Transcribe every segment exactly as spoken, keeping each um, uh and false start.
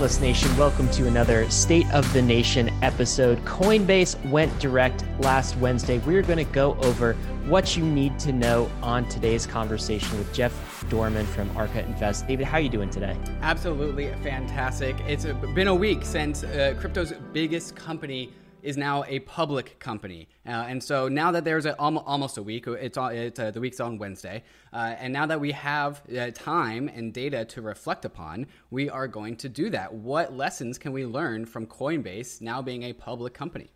Bankless Nation, welcome to another State of the Nation episode. Coinbase went direct last Wednesday. We're going to go over what you need to know on today's conversation with Jeff Dorman from Arca Invest. David, how are you doing today? Absolutely fantastic. It's been a week since uh, crypto's biggest company is now a public company. Uh, and so now that there's a, almost a week, it's, it's uh, the week's on Wednesday, uh, and now that we have uh, time and data to reflect upon, we are going to do that. What lessons can we learn from Coinbase now being a public company?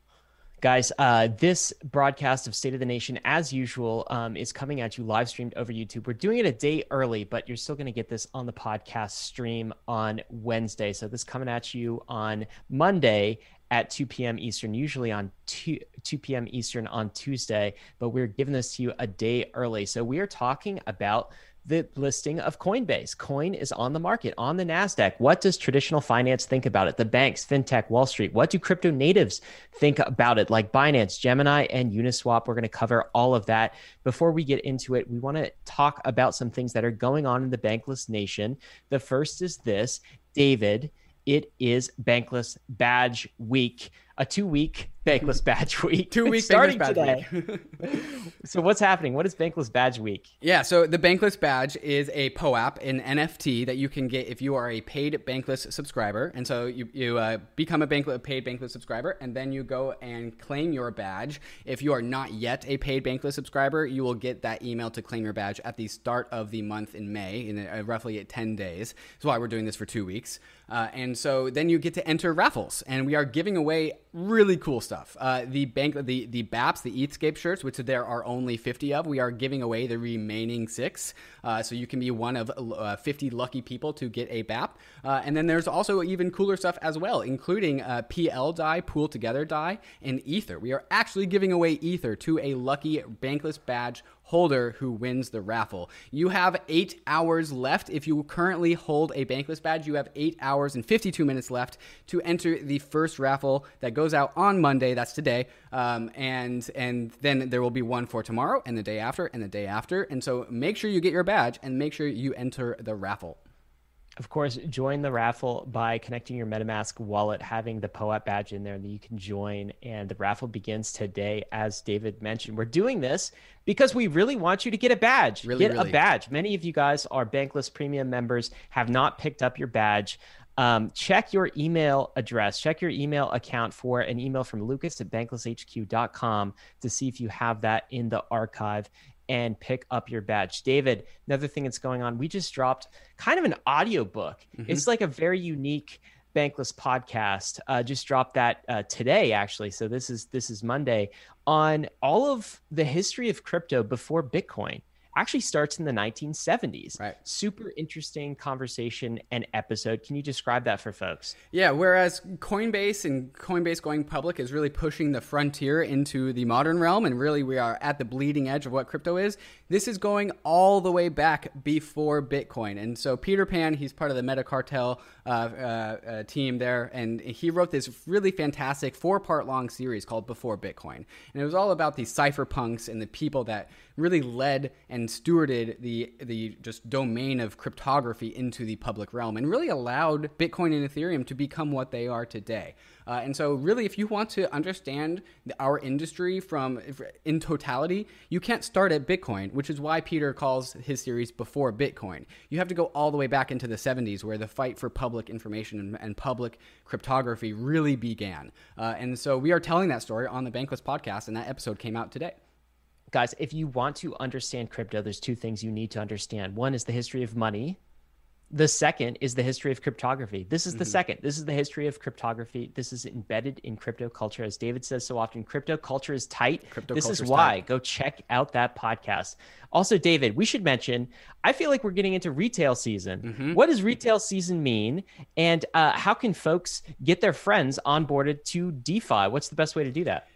Guys, uh, this broadcast of State of the Nation, as usual, um, is coming at you live streamed over YouTube. We're doing it a day early, but you're still going to get this on the podcast stream on Wednesday. So this coming at you on Monday at two p.m. Eastern, usually on two p.m. Eastern on Tuesday, but we're giving this to you a day early. So we are talking about the listing of Coinbase. Coin is on the market, on the NASDAQ. What does traditional finance think about it? The banks, fintech, Wall Street. What do crypto natives think about it? Like Binance, Gemini, and Uniswap. We're going to cover all of that. Before we get into it, we want to talk about some things that are going on in the Bankless Nation. The first is this, David. It is Bankless Badge Week, a two-week Bankless Badge Week. Two-week starting Bankless Badge today. Week. So what's happening? What is Bankless Badge Week? Yeah, so the Bankless Badge is a P O A P, an N F T that you can get if you are a paid Bankless subscriber. And so you, you uh, become a Bankless, paid Bankless subscriber, and then you go and claim your badge. If you are not yet a paid Bankless subscriber, you will get that email to claim your badge at the start of the month in May, in uh, roughly at ten days. That's why we're doing this for two weeks. Uh, and so then you get to enter raffles, and we are giving away really cool stuff. Uh, the bank, the the B A Ps, the Eatscape shirts, which there are only fifty of, we are giving away the remaining six. Uh, so you can be one of uh, fifty lucky people to get a B A P. Uh, and then there's also even cooler stuff as well, including uh, P L D A I, Pool Together D A I, and Ether. We are actually giving away Ether to a lucky Bankless Badge holder who wins the raffle. You have eight hours left. If you currently hold a Bankless Badge, you have eight hours and fifty-two minutes left to enter the first raffle that goes out on Monday. That's today. Um, and, and then there will be one for tomorrow and the day after and the day after. And so make sure you get your badge and make sure you enter the raffle. Of course, join the raffle by connecting your MetaMask wallet, having the P O A P badge in there, and you can join. And the raffle begins today, as David mentioned. We're doing this because we really want you to get a badge. Really, get really. a badge. Many of you guys are Bankless Premium members, have not picked up your badge. Um, check your email address, check your email account for an email from Lucas at bankless h q dot com to see if you have that in the archive and pick up your badge. David, another thing that's going on, we just dropped kind of an audio book. Mm-hmm. It's like a very unique Bankless podcast. Uh, just dropped that uh, today, actually. So this is this is Monday, on all of the history of crypto before Bitcoin. Actually starts in the nineteen seventies. Right. Super interesting conversation and episode. Can you describe that for folks? Yeah, whereas Coinbase and Coinbase going public is really pushing the frontier into the modern realm, and really we are at the bleeding edge of what crypto is. This is going all the way back before Bitcoin. And so Peter Pan, he's part of the Meta Cartel uh, uh, uh, team there, and he wrote this really fantastic four-part long series called Before Bitcoin. And it was all about the cypherpunks and the people that really led and stewarded the the just domain of cryptography into the public realm, and really allowed Bitcoin and Ethereum to become what they are today. Uh, and so really, if you want to understand the, our industry from in totality, you can't start at Bitcoin, which is why Peter calls his series Before Bitcoin. You have to go all the way back into the seventies, where the fight for public information and, and public cryptography really began. Uh, and so we are telling that story on the Bankless podcast, and that episode came out today. Guys, if you want to understand crypto, there's two things you need to understand. One is the history of money. The second is the history of cryptography. This is the mm-hmm. second. This is the history of cryptography. This is embedded in crypto culture. As David says so often, crypto culture is tight. Crypto this is is why. tight. Go check out that podcast. Also, David, we should mention, I feel like we're getting into retail season. Mm-hmm. What does retail season mean? And uh, how can folks get their friends onboarded to DeFi? What's the best way to do that?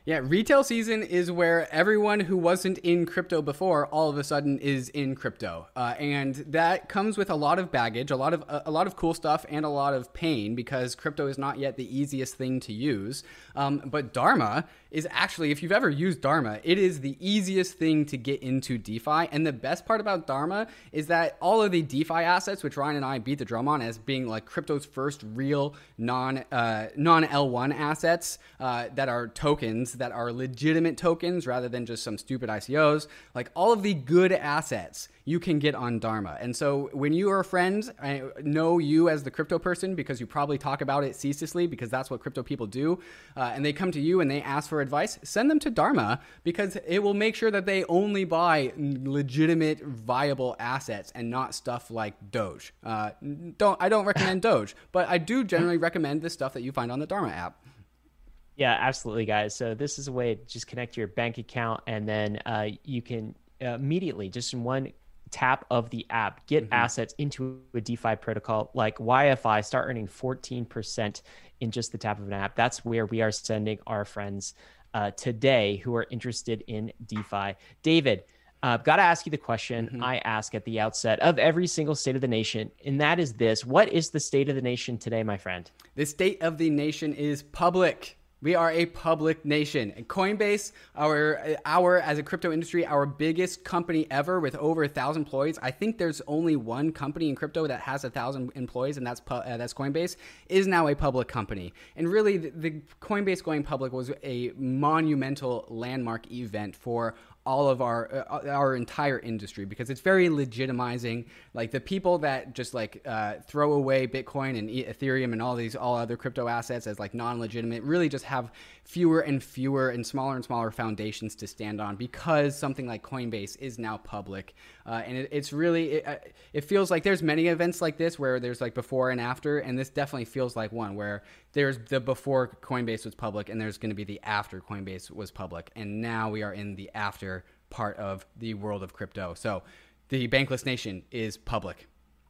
Yeah, retail season is where everyone who wasn't in crypto before all of a sudden is in crypto, uh, and that comes with a lot of baggage, a lot of a, a lot of cool stuff, and a lot of pain because crypto is not yet the easiest thing to use. Um, but Dharma is actually, if you've ever used Dharma, it is the easiest thing to get into DeFi. And the best part about Dharma is that all of the DeFi assets, which Ryan and I beat the drum on as being like crypto's first real non uh, non L one assets uh, that are tokens. That are legitimate tokens rather than just some stupid I C Os, like all of the good assets you can get on Dharma. And so when you are friends, I know you as the crypto person because you probably talk about it ceaselessly because that's what crypto people do, uh, and they come to you and they ask for advice, send them to Dharma because it will make sure that they only buy legitimate, viable assets and not stuff like Doge. Uh, don't I don't recommend Doge, but I do generally recommend the stuff that you find on the Dharma app. Yeah, absolutely, guys. So this is a way to just connect your bank account, and then uh, you can uh, immediately, just in one tap of the app, get mm-hmm. assets into a DeFi protocol like Y F I, start earning fourteen percent in just the tap of an app. That's where we are sending our friends uh, today who are interested in DeFi. David, I've uh, got to ask you the question mm-hmm. I ask at the outset of every single State of the Nation, and that is this. What is the state of the nation today, my friend? The state of the nation is public. We are a public nation. And Coinbase, our, our as a crypto industry, our biggest company ever with over a thousand employees. I think there's only one company in crypto that has a thousand employees, and that's uh, that's Coinbase, is now a public company. And really, the, the Coinbase going public was a monumental landmark event for all of our uh, our entire industry because it's very legitimizing. Like the people that just like uh, throw away Bitcoin and Ethereum and all these all other crypto assets as like non-legitimate really just have fewer and fewer and smaller and smaller foundations to stand on because something like Coinbase is now public. Uh, and it, it's really, it, it feels like there's many events like this where there's like before and after, and this definitely feels like one where there's the before Coinbase was public and there's going to be the after Coinbase was public. And now we are in the after part of the world of crypto. So the Bankless Nation is public.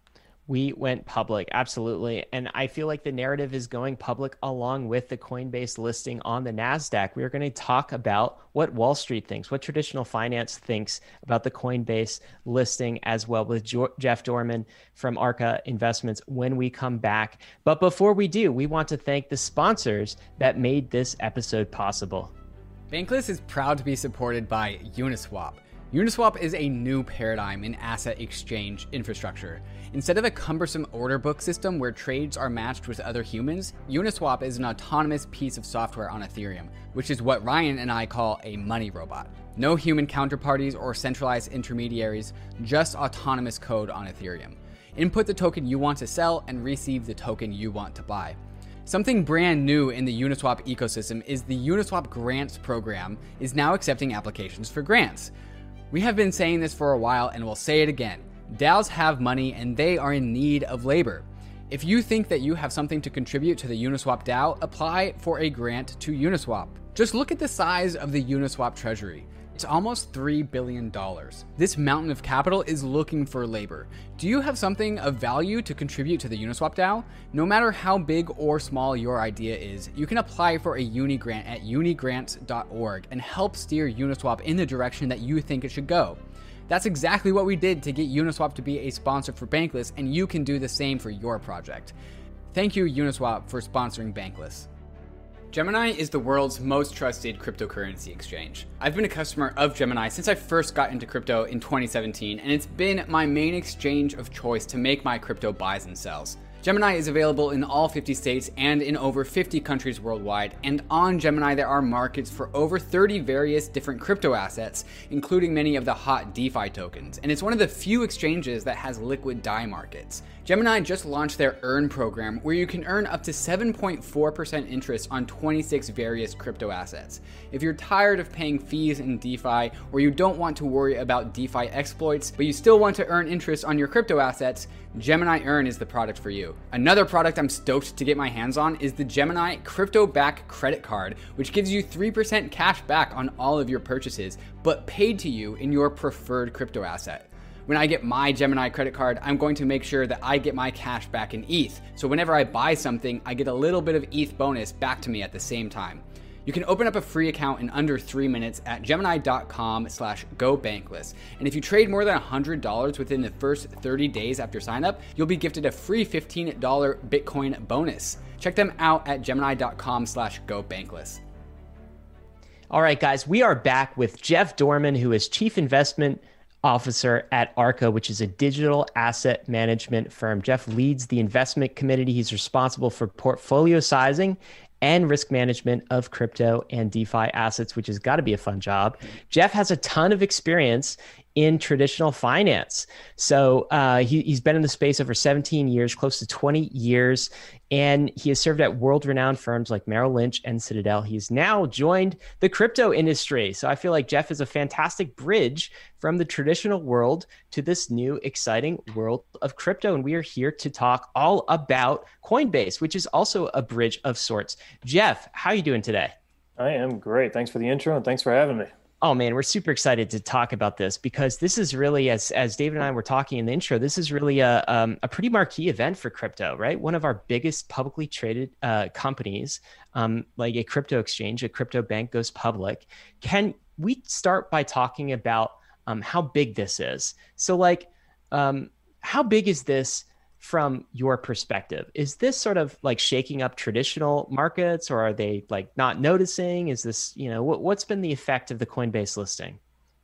We went public, absolutely. And I feel like the narrative is going public along with the Coinbase listing on the NASDAQ. We are going to talk about what Wall Street thinks, what traditional finance thinks about the Coinbase listing as well with jo- Jeff Dorman from Arca Investments when we come back. But before we do, we want to thank the sponsors that made this episode possible. Bankless is proud to be supported by Uniswap. Uniswap is a new paradigm in asset exchange infrastructure. Instead of a cumbersome order book system where trades are matched with other humans, Uniswap is an autonomous piece of software on Ethereum, which is what Ryan and I call a money robot. No human counterparties or centralized intermediaries, just autonomous code on Ethereum. Input the token you want to sell and receive the token you want to buy. Something brand new in the Uniswap ecosystem is the Uniswap Grants program is now accepting applications for grants. We have been saying this for a while and we'll say it again. DAOs have money and they are in need of labor. If you think that you have something to contribute to the Uniswap DAO, apply for a grant to Uniswap. Just look at the size of the Uniswap treasury. It's almost three billion dollars. This mountain of capital is looking for labor. Do you have something of value to contribute to the Uniswap DAO? No matter how big or small your idea is, you can apply for a uni grant at unigrants dot org and help steer Uniswap in the direction that you think it should go. That's exactly what we did to get Uniswap to be a sponsor for Bankless, and you can do the same for your project. Thank you, Uniswap, for sponsoring Bankless. Gemini is the world's most trusted cryptocurrency exchange. I've been a customer of Gemini since I first got into crypto in twenty seventeen, and it's been my main exchange of choice to make my crypto buys and sells. Gemini is available in all fifty states and in over fifty countries worldwide, and on Gemini there are markets for over thirty various different crypto assets, including many of the hot DeFi tokens, and it's one of the few exchanges that has liquid D A I markets. Gemini just launched their Earn program, where you can earn up to seven point four percent interest on twenty-six various crypto assets. If you're tired of paying fees in DeFi, or you don't want to worry about DeFi exploits, but you still want to earn interest on your crypto assets, Gemini Earn is the product for you. Another product I'm stoked to get my hands on is the Gemini Crypto Back Credit Card, which gives you three percent cash back on all of your purchases, but paid to you in your preferred crypto asset. When I get my Gemini credit card, I'm going to make sure that I get my cash back in E T H. So whenever I buy something, I get a little bit of E T H bonus back to me at the same time. You can open up a free account in under three minutes at gemini.com slash go bankless. And if you trade more than one hundred dollars within the first thirty days after sign up, you'll be gifted a free fifteen dollars Bitcoin bonus. Check them out at gemini.com slash go bankless. All right, guys, we are back with Jeff Dorman, who is Chief Investment Officer at Arca, which is a digital asset management firm. Jeff leads the investment committee. He's responsible for portfolio sizing and risk management of crypto and DeFi assets, which has got to be a fun job. Jeff has a ton of experience in traditional finance. So uh, he, he's been in the space over seventeen years, close to twenty years, and he has served at world-renowned firms like Merrill Lynch and Citadel. He's now joined the crypto industry. So I feel like Jeff is a fantastic bridge from the traditional world to this new exciting world of crypto. And we are here to talk all about Coinbase, which is also a bridge of sorts. Jeff, how are you doing today? I am great. Thanks for the intro and thanks for having me. Oh man, we're super excited to talk about this because this is really, as as David and I were talking in the intro, this is really a um, a pretty marquee event for crypto, right? One of our biggest publicly traded uh, companies, um, like a crypto exchange, a crypto bank goes public. Can we start by talking about um, how big this is? So, like, um, how big is this from your perspective? Is this sort of like shaking up traditional markets, or are they like not noticing? Is this, you know, what, what's been the effect of the Coinbase listing?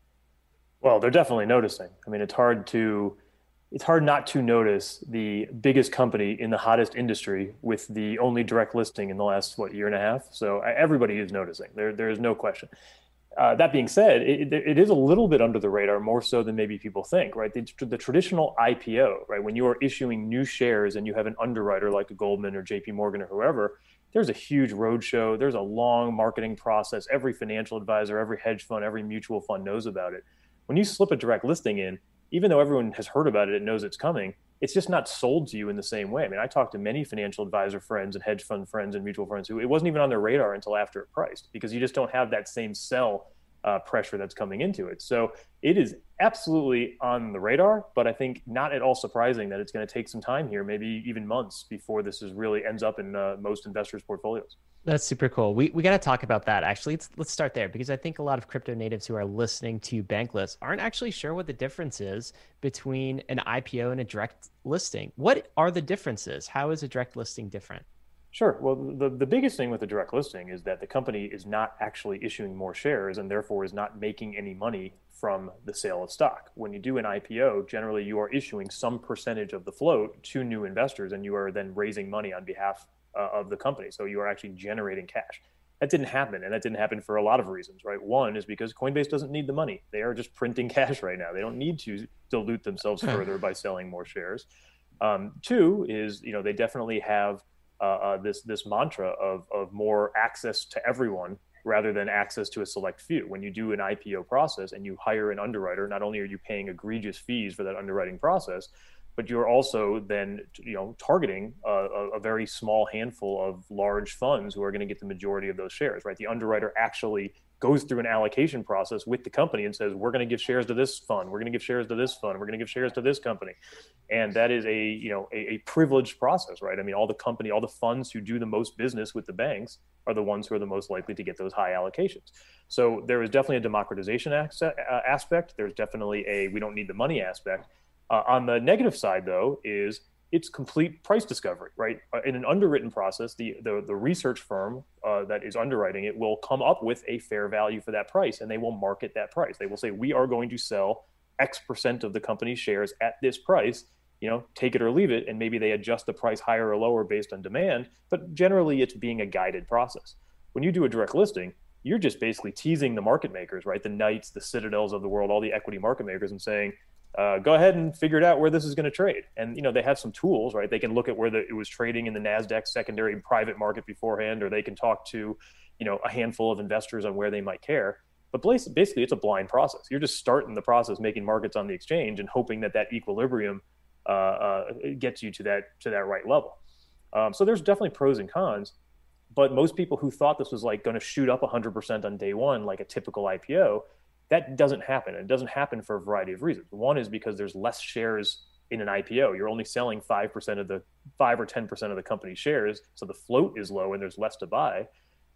Well, they're definitely noticing. I mean, it's hard to, it's hard not to notice the biggest company in the hottest industry with the only direct listing in the last, what, year and a half. So everybody is noticing. There, there is no question. Uh, that being said, it, it is a little bit under the radar, more so than maybe people think, right? The, the traditional I P O, right? When you are issuing new shares and you have an underwriter like a Goldman or J P Morgan or whoever, there's a huge roadshow. There's a long marketing process. Every financial advisor, every hedge fund, every mutual fund knows about it. When you slip a direct listing in, even though everyone has heard about it and knows it's coming, it's just not sold to you in the same way. I mean, I talked to many financial advisor friends and hedge fund friends and mutual friends who it wasn't even on their radar until after it priced, because you just don't have that same sell uh, pressure that's coming into it. So it is absolutely on the radar, but I think not at all surprising that it's going to take some time here, maybe even months, before this is really ends up in uh, most investors' portfolios. That's super cool. We we got to talk about that, actually. Let's let's start there, because I think a lot of crypto natives who are listening to Bankless aren't actually sure what the difference is between an I P O and a direct listing. What are the differences? How is a direct listing different? Sure. Well, the, the biggest thing with a direct listing is that the company is not actually issuing more shares and therefore is not making any money from the sale of stock. When you do an I P O, generally you are issuing some percentage of the float to new investors, and you are then raising money on behalf Uh, of the company. So you are actually generating cash. That didn't happen. And that didn't happen for a lot of reasons, right? One is because Coinbase doesn't need the money. They are just printing cash right now. They don't need to dilute themselves further by selling more shares. Um, two is, you know, they definitely have uh, uh, this this mantra of, of more access to everyone rather than access to a select few. When you do an I P O process and you hire an underwriter, not only are you paying egregious fees for that underwriting process, but you're also then, you know, targeting a, a very small handful of large funds who are going to get the majority of those shares, right? The underwriter actually goes through an allocation process with the company and says, we're going to give shares to this fund, we're going to give shares to this fund, we're going to give shares to this company. And that is a, you know, a, a privileged process, right? I mean, all the company, all the funds who do the most business with the banks are the ones who are the most likely to get those high allocations. So there is definitely a democratization aspect. There's definitely a, we don't need the money aspect. Uh, on the negative side, though, is it's complete price discovery, right? Uh, in an underwritten process, the the, the research firm uh, that is underwriting it will come up with a fair value for that price, and they will market that price. They will say, we are going to sell X percent of the company's shares at this price, you know, take it or leave it, and maybe they adjust the price higher or lower based on demand, but generally it's being a guided process. When you do a direct listing, you're just basically teasing the market makers, right? The Knights, the Citadels of the world, all the equity market makers, and saying, Uh, go ahead and figure it out where this is going to trade. And, you know, they have some tools, right? They can look at where the, it was trading in the NASDAQ secondary private market beforehand, or they can talk to, you know, a handful of investors on where they might care. But basically, it's a blind process. You're just starting the process, making markets on the exchange and hoping that that equilibrium uh, uh, gets you to that, to that right level. Um, so there's definitely pros and cons. But most people who thought this was like going to shoot up one hundred percent on day one, like a typical I P O, that doesn't happen. It doesn't happen for a variety of reasons. One is because there's less shares in an I P O. You're only selling five percent of the five or ten percent of the company's shares. So the float is low and there's less to buy.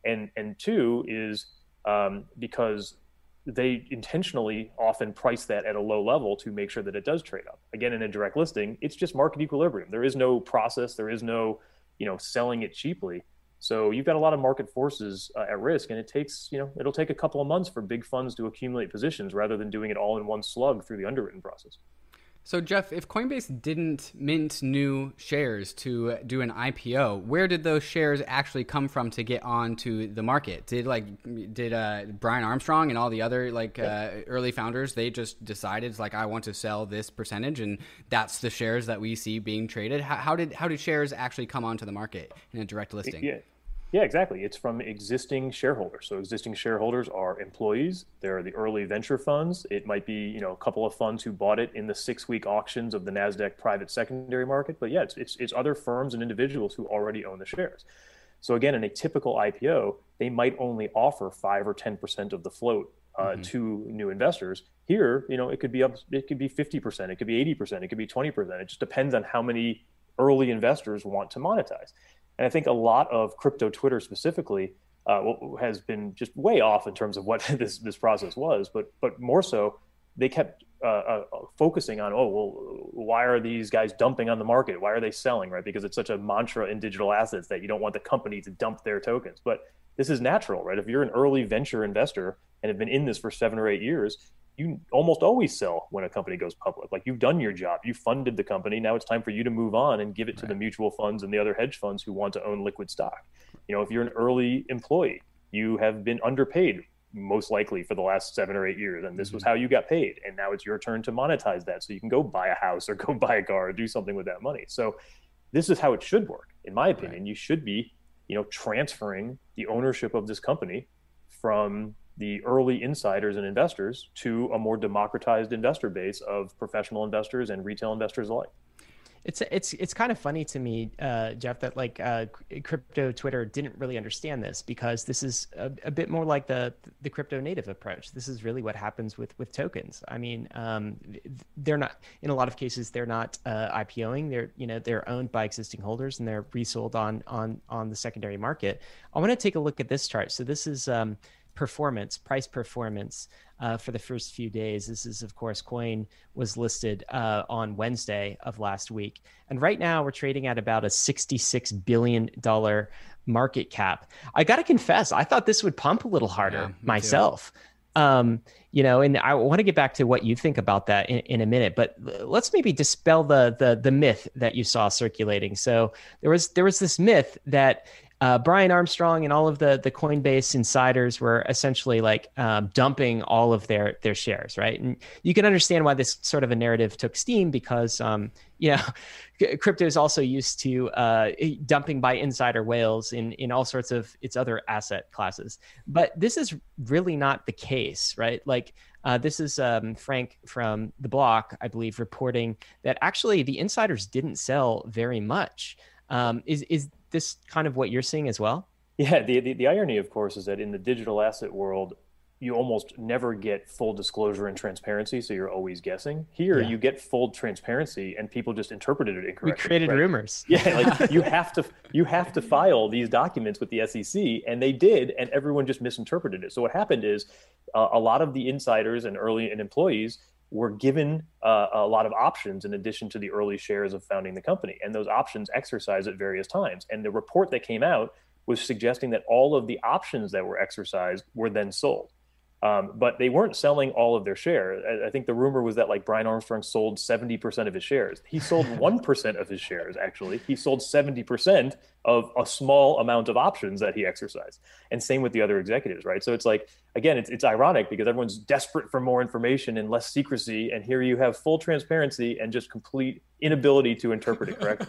And and two is um, because they intentionally often price that at a low level to make sure that it does trade up. Again, in a direct listing, it's just market equilibrium. There is no process. There is no, you know, selling it cheaply. So you've got a lot of market forces uh, at risk, and it takes, you know, it'll take a couple of months for big funds to accumulate positions rather than doing it all in one slug through the underwritten process. So, Jeff, if Coinbase didn't mint new shares to do an I P O, where did those shares actually come from to get onto the market? Did like did uh, Brian Armstrong and all the other like uh, early founders, they just decided like, I want to sell this percentage, and that's the shares that we see being traded? How, how did how did shares actually come onto the market in a direct listing? Yeah. Yeah, exactly. It's from existing shareholders. So existing shareholders are employees. There are the early venture funds. It might be, you know, a couple of funds who bought it in the six-week auctions of the NASDAQ private secondary market. But yeah, it's, it's, it's other firms and individuals who already own the shares. So again, in a typical I P O, they might only offer five or ten percent of the float uh, mm-hmm. to new investors. Here, you know, it could be up, it could be fifty percent, it could be eighty percent, it could be twenty percent. It just depends on how many early investors want to monetize. And I think a lot of crypto Twitter specifically uh, has been just way off in terms of what this this process was, but but more so, they kept uh, uh, focusing on, oh, well, why are these guys dumping on the market? Why are they selling, right? Because it's such a mantra in digital assets that you don't want the company to dump their tokens. But this is natural, right? If you're an early venture investor and have been in this for seven or eight years, you almost always sell when a company goes public. Like, you've done your job, you funded the company. Now it's time for you to move on and give it to right. the mutual funds and the other hedge funds who want to own liquid stock. You know, if you're an early employee, you have been underpaid most likely for the last seven or eight years. And this mm-hmm. was how you got paid. And now it's your turn to monetize that. So you can go buy a house or go buy a car or do something with that money. So this is how it should work. In my opinion, right. you should be, you know, transferring the ownership of this company from the early insiders and investors to a more democratized investor base of professional investors and retail investors alike. It's it's it's kind of funny to me, uh, Jeff, that like uh, crypto Twitter didn't really understand this, because this is a, a bit more like the the crypto native approach. This is really what happens with with tokens. I mean, um, they're not, in a lot of cases, they're not uh, IPOing. They're you know they're owned by existing holders and they're resold on on on the secondary market. I want to take a look at this chart. So this is um, performance, price performance uh, for the first few days. This is, of course, Coin was listed uh, on Wednesday of last week. And right now we're trading at about a sixty-six billion dollars market cap. I got to confess, I thought this would pump a little harder yeah, myself. Um, you know, and I want to get back to what you think about that in, in a minute, but let's maybe dispel the, the, the myth that you saw circulating. So there was, there was this myth that Uh, Brian Armstrong and all of the the Coinbase insiders were essentially like um, dumping all of their their shares, right? And you can understand why this sort of a narrative took steam, because um, you know, crypto is also used to uh, dumping by insider whales in in all sorts of its other asset classes. But this is really not the case, right? Like uh, this is um, Frank from The Block, I believe, reporting that actually the insiders didn't sell very much. Um, is is this kind of what you're seeing as well? Yeah, the, the the irony, of course, is that in the digital asset world, you almost never get full disclosure and transparency, so you're always guessing. Here, yeah. you get full transparency, and people just interpreted it incorrectly. We created right? rumors. Yeah, like you have to you have to file these documents with the S E C, and they did, and everyone just misinterpreted it. So what happened is uh, a lot of the insiders and early and employees were given uh, a lot of options in addition to the early shares of founding the company. And those options exercised at various times. And the report that came out was suggesting that all of the options that were exercised were then sold. Um, but they weren't selling all of their shares. I, I think the rumor was that like Brian Armstrong sold seventy percent of his shares. He sold one percent of his shares, actually. He sold seventy percent of a small amount of options that he exercised. And same with the other executives, right? So it's like, again, it's, it's ironic because everyone's desperate for more information and less secrecy. And here you have full transparency and just complete inability to interpret it correctly.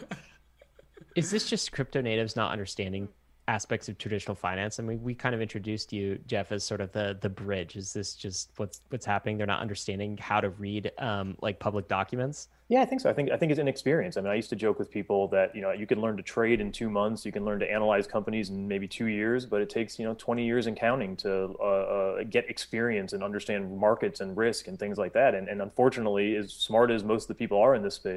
Is this just crypto natives not understanding aspects of traditional finance? I mean, we kind of introduced you, Jeff, as sort of the the bridge. Is this just what's what's happening? They're not understanding how to read um, like public documents? Yeah, I think so. I think I think it's inexperience. I mean, I used to joke with people that, you know, you can learn to trade in two months, you can learn to analyze companies in maybe two years, but it takes, you know, twenty years and counting to uh, uh, get experience and understand markets and risk and things like that. And, and unfortunately, as smart as most of the people are in this space,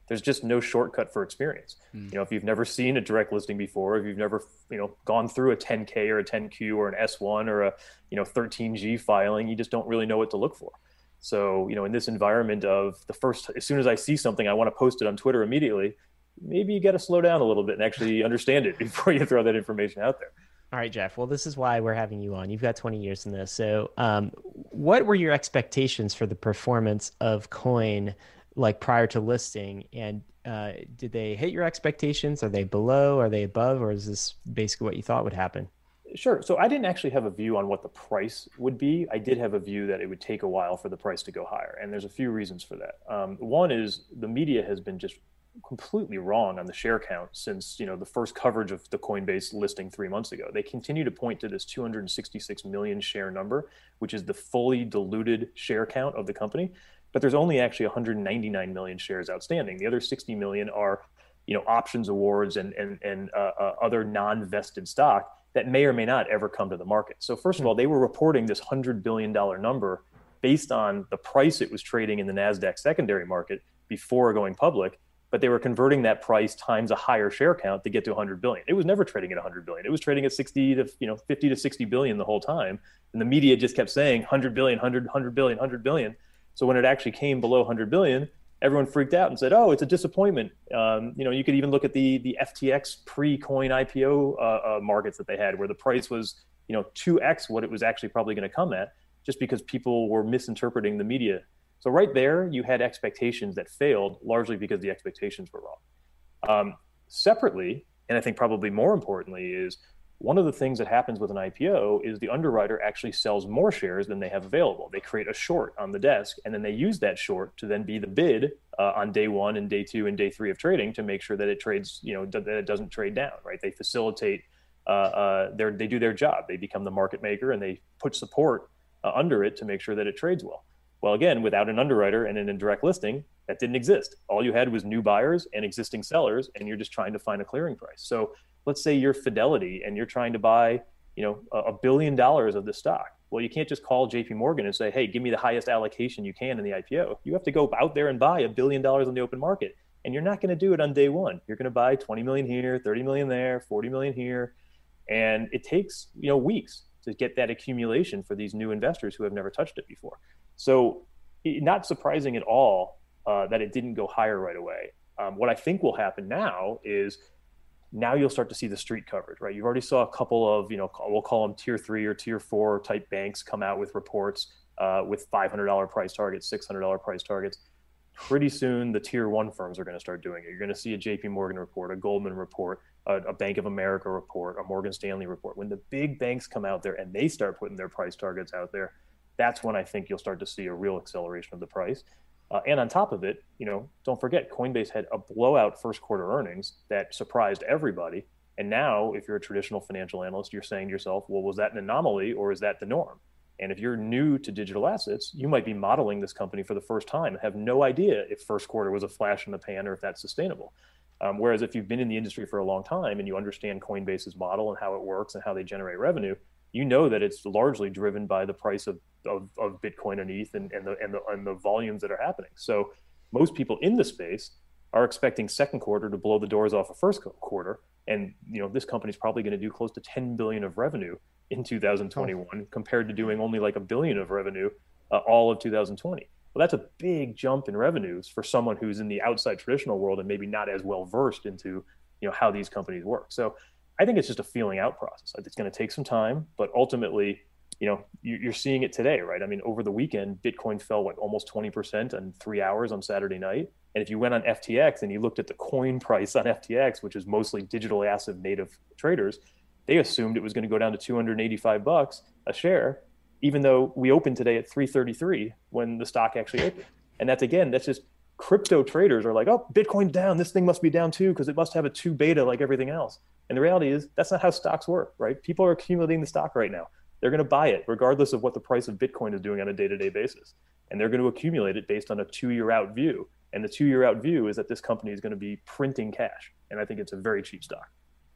There's just no shortcut for experience. Mm. You know, if you've never seen a direct listing before, if you've never, you know, gone through a ten K or a ten Q or an S one or a, you know, thirteen G filing, you just don't really know what to look for. So, you know, in this environment of the first, as soon as I see something, I want to post it on Twitter immediately, maybe you got to slow down a little bit and actually understand it before you throw that information out there. All right, Jeff. Well, this is why we're having you on. You've got twenty years in this. So um, what were your expectations for the performance of Coin like prior to listing? And uh, did they hit your expectations? Are they below? Are they above? Or is this basically what you thought would happen? Sure. So I didn't actually have a view on what the price would be. I did have a view that it would take a while for the price to go higher. And there's a few reasons for that. Um, one is the media has been just completely wrong on the share count since, you know, the first coverage of the Coinbase listing three months ago. They continue to point to this two hundred sixty-six million share number, which is the fully diluted share count of the company. But there's only actually one hundred ninety-nine million shares outstanding. The other sixty million are, you know, options awards and and and uh, uh, other non-vested stock that may or may not ever come to the market. So first of all, they were reporting this one hundred billion dollars number based on the price it was trading in the NASDAQ secondary market before going public, but they were converting that price times a higher share count to get to one hundred billion. It was never trading at one hundred billion. It was trading at sixty to, you know, fifty to sixty billion the whole time. And the media just kept saying one hundred billion, one hundred, one hundred billion, one hundred billion. So when it actually came below one hundred billion, everyone freaked out and said, oh, it's a disappointment. Um, you know, you could even look at the the F T X pre-coin I P O uh, uh, markets that they had, where the price was, you know, two X what it was actually probably going to come at, just because people were misinterpreting the media. So right there, you had expectations that failed largely because the expectations were wrong. Um, separately, and I think probably more importantly, is one of the things that happens with an I P O is the underwriter actually sells more shares than they have available. They create a short on the desk, and then they use that short to then be the bid uh, on day one and day two and day three of trading to make sure that it trades, you know, that it doesn't trade down, right? They facilitate, uh, uh, their, they do their job. They become the market maker, and they put support uh, under it to make sure that it trades well. Well, again, without an underwriter and in a direct listing, that didn't exist. All you had was new buyers and existing sellers, and you're just trying to find a clearing price. So let's say you're Fidelity and you're trying to buy, you know, a billion dollars of the stock. Well, you can't just call J P Morgan and say, hey, give me the highest allocation you can in the I P O. You have to go out there and buy a billion dollars on the open market. And you're not going to do it on day one. You're going to buy twenty million here, thirty million there, forty million here. And it takes, you know, weeks to get that accumulation for these new investors who have never touched it before. So not surprising at all uh, that it didn't go higher right away. Um, what I think will happen now is now you'll start to see the street coverage, right? You've already saw a couple of, you know, we'll call them tier three or tier four type banks come out with reports uh, with five hundred dollars price targets, six hundred dollars price targets. Pretty soon, the tier one firms are going to start doing it. You're going to see a J P Morgan report, a Goldman report, a, a Bank of America report, a Morgan Stanley report. When the big banks come out there and they start putting their price targets out there, that's when I think you'll start to see a real acceleration of the price. Uh, and on top of it, you know, don't forget, Coinbase had a blowout first quarter earnings that surprised everybody. And now, if you're a traditional financial analyst, you're saying to yourself, well, was that an anomaly or is that the norm? And if you're new to digital assets, you might be modeling this company for the first time and have no idea if first quarter was a flash in the pan or if that's sustainable. Um, whereas if you've been in the industry for a long time and you understand Coinbase's model and how it works and how they generate revenue, you know that it's largely driven by the price of, of, of Bitcoin and E T H and, and, the, and, the, and the volumes that are happening. So most people in the space are expecting second quarter to blow the doors off of first quarter. And, you know, this company's probably going to do close to ten billion of revenue in two thousand twenty-one oh. compared to doing only like a billion of revenue uh, all of two thousand twenty. Well, that's a big jump in revenues for someone who's in the outside traditional world and maybe not as well versed into, you know, how these companies work. So I think it's just a feeling out process. It's going to take some time, but ultimately, you know, you're seeing it today, right? I mean, over the weekend, Bitcoin fell what, almost twenty percent in three hours on Saturday night. And if you went on F T X and you looked at the coin price on F T X, which is mostly digital asset native traders, they assumed it was going to go down to two hundred eighty-five bucks a share, even though we opened today at three thirty-three when the stock actually opened. And that's, again, that's just crypto traders are like, oh, Bitcoin's down. This thing must be down too because it must have a two beta like everything else. And the reality is that's not how stocks work, right? People are accumulating the stock right now. They're going to buy it regardless of what the price of Bitcoin is doing on a day-to-day basis. And they're going to accumulate it based on a two-year out view. And the two-year out view is that this company is going to be printing cash. And I think it's a very cheap stock.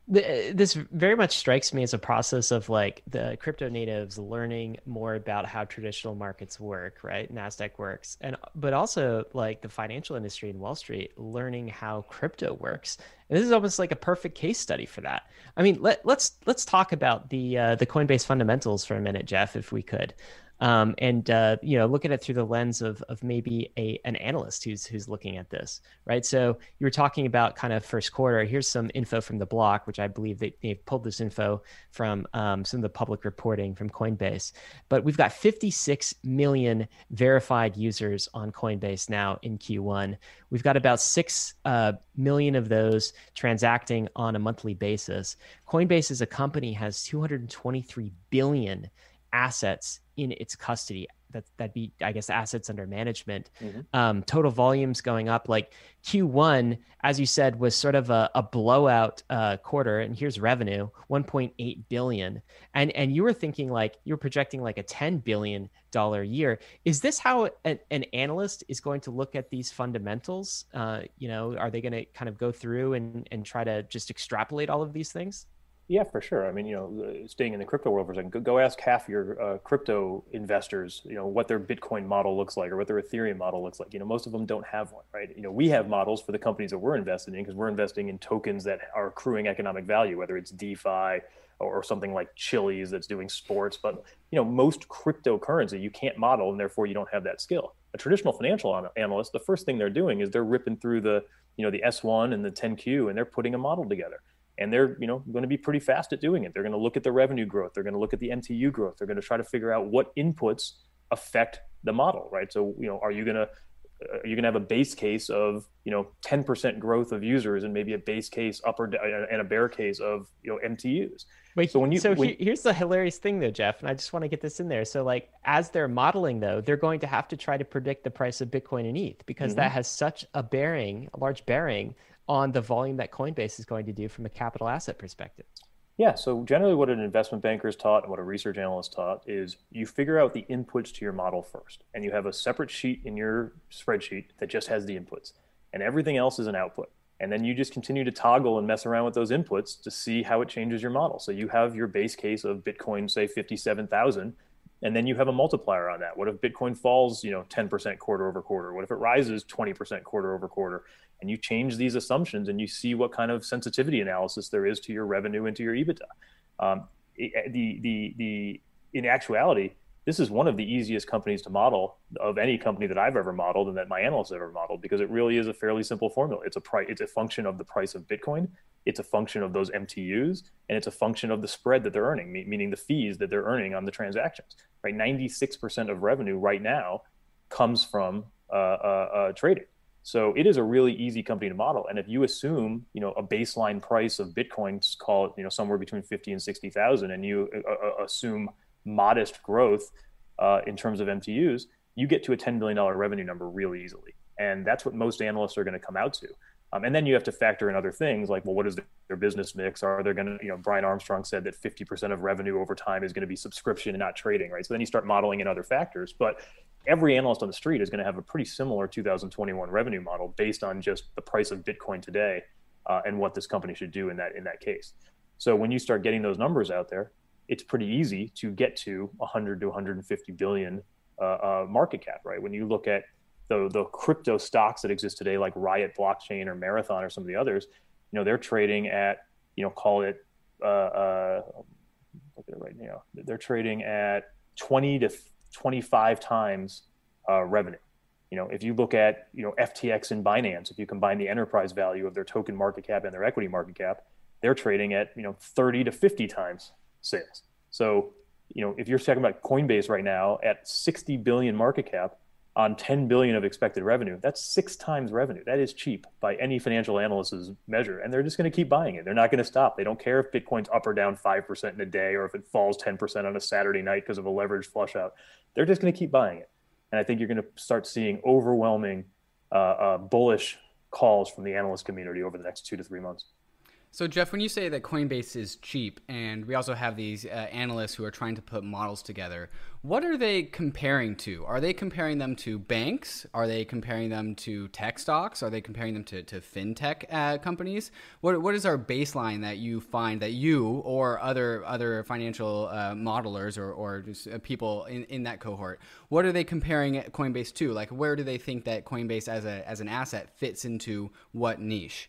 The, this very much strikes me as a process of like the crypto natives learning more about how traditional markets work, right? NASDAQ works. And but also like the financial industry and Wall Street learning how crypto works. And this is almost like a perfect case study for that. I mean, let, let's let's talk about the uh, the Coinbase fundamentals for a minute, Jeff, if we could. Um, and uh, you know, look at it through the lens of of maybe a an analyst who's who's looking at this, right? So you were talking about kind of first quarter. Here's some info from the block, which I believe they, they've pulled this info from um, some of the public reporting from Coinbase. But we've got fifty-six million verified users on Coinbase now in Q one. We've got about six uh, million of those transacting on a monthly basis. Coinbase as a company has two hundred twenty-three billion assets in its custody. That that'd be, I guess, assets under management. Mm-hmm. Um, total volumes going up. Like Q one, as you said, was sort of a, a blowout uh, quarter. And here's revenue, one point eight billion. And and you were thinking like you were projecting like a ten billion dollar year. Is this how an, an analyst is going to look at these fundamentals? Uh, you know, are they going to kind of go through and and try to just extrapolate all of these things? Yeah, for sure. I mean, you know, staying in the crypto world for a second, go, go ask half your uh, crypto investors, you know, what their Bitcoin model looks like or what their Ethereum model looks like. You know, most of them don't have one, right? You know, we have models for the companies that we're invested in because we're investing in tokens that are accruing economic value, whether it's DeFi or, or something like Chiliz that's doing sports. But, you know, most cryptocurrency you can't model and therefore you don't have that skill. A traditional financial analyst, the first thing they're doing is they're ripping through the, you know, the S one and the ten Q and they're putting a model together. And they're, you know, going to be pretty fast at doing it. They're going to look at the revenue growth. They're going to look at the M T U growth. They're going to try to figure out what inputs affect the model, right? So, you know, are you going to are you going to have a base case of, you know, ten percent growth of users and maybe a base case up or down and a bear case of, you know, M T Us? Wait, so when you so when, here's the hilarious thing though, Jeff, and I just want to get this in there. So like as they're modeling though, they're going to have to try to predict the price of Bitcoin and E T H because mm-hmm. that has such a bearing, a large bearing on the volume that Coinbase is going to do from a capital asset perspective. Yeah, so generally what an investment banker is taught and what a research analyst taught is you figure out the inputs to your model first. And you have a separate sheet in your spreadsheet that just has the inputs. And everything else is an output. And then you just continue to toggle and mess around with those inputs to see how it changes your model. So you have your base case of Bitcoin, say fifty-seven thousand, and then you have a multiplier on that. What if Bitcoin falls, you know, ten percent quarter over quarter? What if it rises twenty percent quarter over quarter? And you change these assumptions and you see what kind of sensitivity analysis there is to your revenue and to your EBITDA. Um, the, the, the, in actuality, this is one of the easiest companies to model of any company that I've ever modeled and that my analysts have ever modeled, because it really is a fairly simple formula. It's a price, it's a function of the price of Bitcoin. It's a function of those M T Us, and it's a function of the spread that they're earning, meaning the fees that they're earning on the transactions, right? ninety-six percent of revenue right now comes from uh, uh, uh, trading. So it is a really easy company to model. And if you assume, you know, a baseline price of Bitcoin, call it, you know, somewhere between fifty and sixty thousand, and you uh, assume modest growth uh, in terms of M T Us, you get to a ten billion dollars revenue number really easily. And that's what most analysts are going to come out to. Um, and then you have to factor in other things like, well, what is their business mix? Are they going to, you know, Brian Armstrong said that fifty percent of revenue over time is going to be subscription and not trading, right? So then you start modeling in other factors. But every analyst on the street is going to have a pretty similar two thousand twenty-one revenue model based on just the price of Bitcoin today uh, and what this company should do in that in that case. So when you start getting those numbers out there, it's pretty easy to get to one hundred to one hundred fifty billion uh, uh, market cap, right? When you look at the the crypto stocks that exist today, like Riot Blockchain or Marathon or some of the others, you know, they're trading at, you know, call it, uh, uh, look at it right now, they're trading at twenty to twenty-five times uh, revenue. You know, if you look at, you know, F T X and Binance, if you combine the enterprise value of their token market cap and their equity market cap, they're trading at, you know, thirty to fifty times sales. So, you know, if you're talking about Coinbase right now at sixty billion market cap on ten billion of expected revenue, that's six times revenue. That is cheap by any financial analyst's measure. And they're just going to keep buying it. They're not going to stop. They don't care if Bitcoin's up or down five percent in a day, or if it falls ten percent on a Saturday night because of a leveraged flush out. They're just going to keep buying it. And I think you're going to start seeing overwhelming uh, uh, bullish calls from the analyst community over the next two to three months. So, Jeff, when you say that Coinbase is cheap, and we also have these uh, analysts who are trying to put models together, what are they comparing to? Are they comparing them to banks? Are they comparing them to tech stocks? Are they comparing them to, to fintech uh, companies? What What is our baseline that you find that you or other other financial uh, modelers or, or just uh, people in, in that cohort, what are they comparing Coinbase to? Like, where do they think that Coinbase as a as an asset fits into what niche?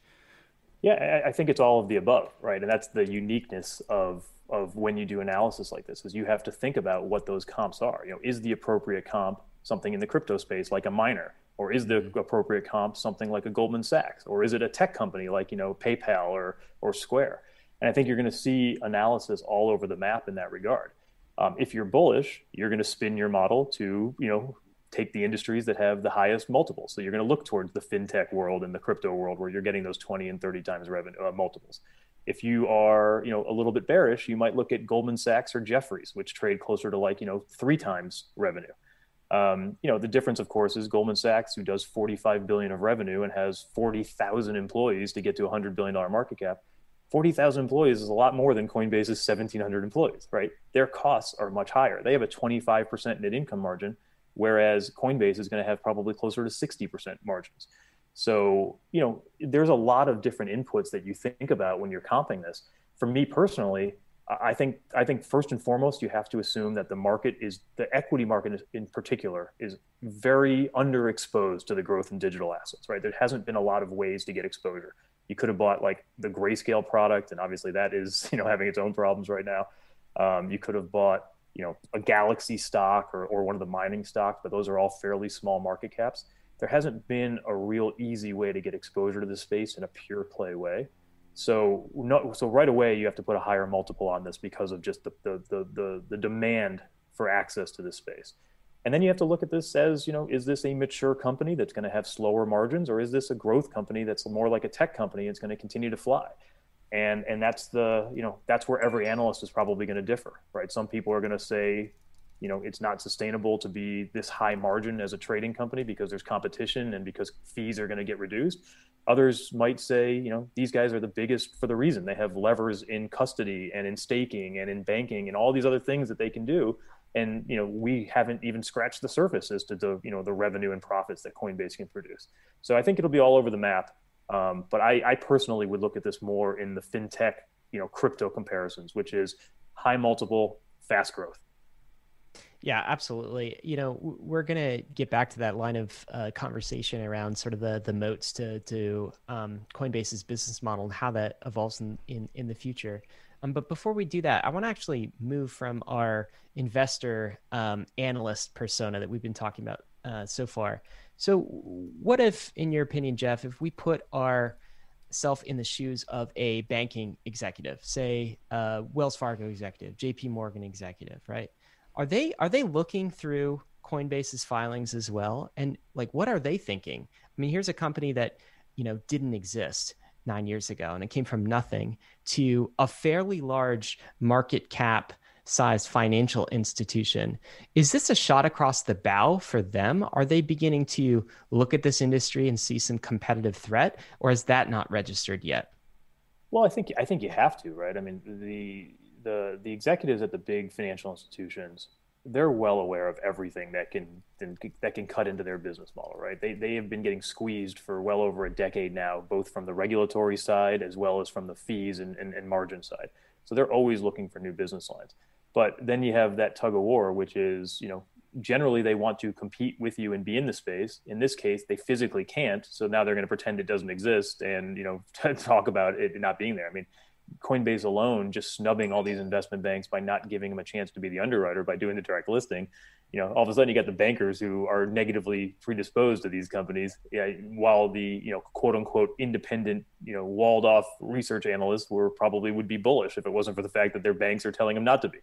Yeah, I think it's all of the above, right? And that's the uniqueness of of when you do analysis like this, is you have to think about what those comps are. You know, is the appropriate comp something in the crypto space like a miner, or is the appropriate comp something like a Goldman Sachs, or is it a tech company like, you know, PayPal or or Square? And I think you're going to see analysis all over the map in that regard. Um, if you're bullish, you're going to spin your model to, you know, take the industries that have the highest multiples. So you're going to look towards the fintech world and the crypto world where you're getting those twenty and thirty times revenue uh, multiples. If you are, you know, a little bit bearish, you might look at Goldman Sachs or Jefferies, which trade closer to like, you know, three times revenue. Um, you know, the difference, of course, is Goldman Sachs, who does forty-five billion of revenue and has forty thousand employees to get to a one hundred billion dollars market cap. forty thousand employees is a lot more than Coinbase's seventeen hundred employees, right? Their costs are much higher. They have a twenty-five percent net income margin, whereas Coinbase is going to have probably closer to sixty percent margins. So, you know, there's a lot of different inputs that you think about when you're comping this. For me personally, I think I think first and foremost, you have to assume that the market is, the equity market in particular, is very underexposed to the growth in digital assets, right? There hasn't been a lot of ways to get exposure. You could have bought like the Grayscale product, and obviously that is, you know, having its own problems right now. Um, you could have bought, you know, a Galaxy stock or, or one of the mining stocks, but those are all fairly small market caps. There hasn't been a real easy way to get exposure to this space in a pure play way. So no, so right away you have to put a higher multiple on this because of just the, the, the, the, the demand for access to this space. And then you have to look at this as, you know, is this a mature company that's going to have slower margins, or is this a growth company that's more like a tech company and it's going to continue to fly? And and that's the, you know, that's where every analyst is probably going to differ, right? Some people are going to say, you know, it's not sustainable to be this high margin as a trading company because there's competition and because fees are going to get reduced. Others might say, you know, these guys are the biggest for the reason they have levers in custody and in staking and in banking and all these other things that they can do. And, you know, we haven't even scratched the surface as to the, you know, the revenue and profits that Coinbase can produce. So I think it'll be all over the map. Um, but I, I personally would look at this more in the fintech, you know, crypto comparisons, which is high multiple, fast growth. Yeah, absolutely. You know, we're going to get back to that line of uh, conversation around sort of the the moats to to um, Coinbase's business model and how that evolves in in, in the future. Um, but before we do that, I want to actually move from our investor um, analyst persona that we've been talking about uh, so far. So what if, in your opinion, Jeff, if we put our self in the shoes of a banking executive, say uh, Wells Fargo executive, J P Morgan executive, right? Are they are they looking through Coinbase's filings as well? And like, what are they thinking? I mean, here's a company that, you know, didn't exist nine years ago, and it came from nothing to a fairly large market cap sized financial institution. Is this a shot across the bow for them? Are they beginning to look at this industry and see some competitive threat, or is that not registered yet? Well, I think I think you have to, right? I mean, the the the executives at the big financial institutions, they're well aware of everything that can that can cut into their business model, right? They they have been getting squeezed for well over a decade now, both from the regulatory side as well as from the fees and, and, and margin side. So they're always looking for new business lines. But then you have that tug of war, which is, you know, generally they want to compete with you and be in the space. In this case, they physically can't. So now they're going to pretend it doesn't exist and, you know, talk about it not being there. I mean, Coinbase alone, just snubbing all these investment banks by not giving them a chance to be the underwriter by doing the direct listing, you know, all of a sudden you got the bankers who are negatively predisposed to these companies, yeah, while the, you know, quote unquote independent, you know, walled off research analysts were probably would be bullish if it wasn't for the fact that their banks are telling them not to be.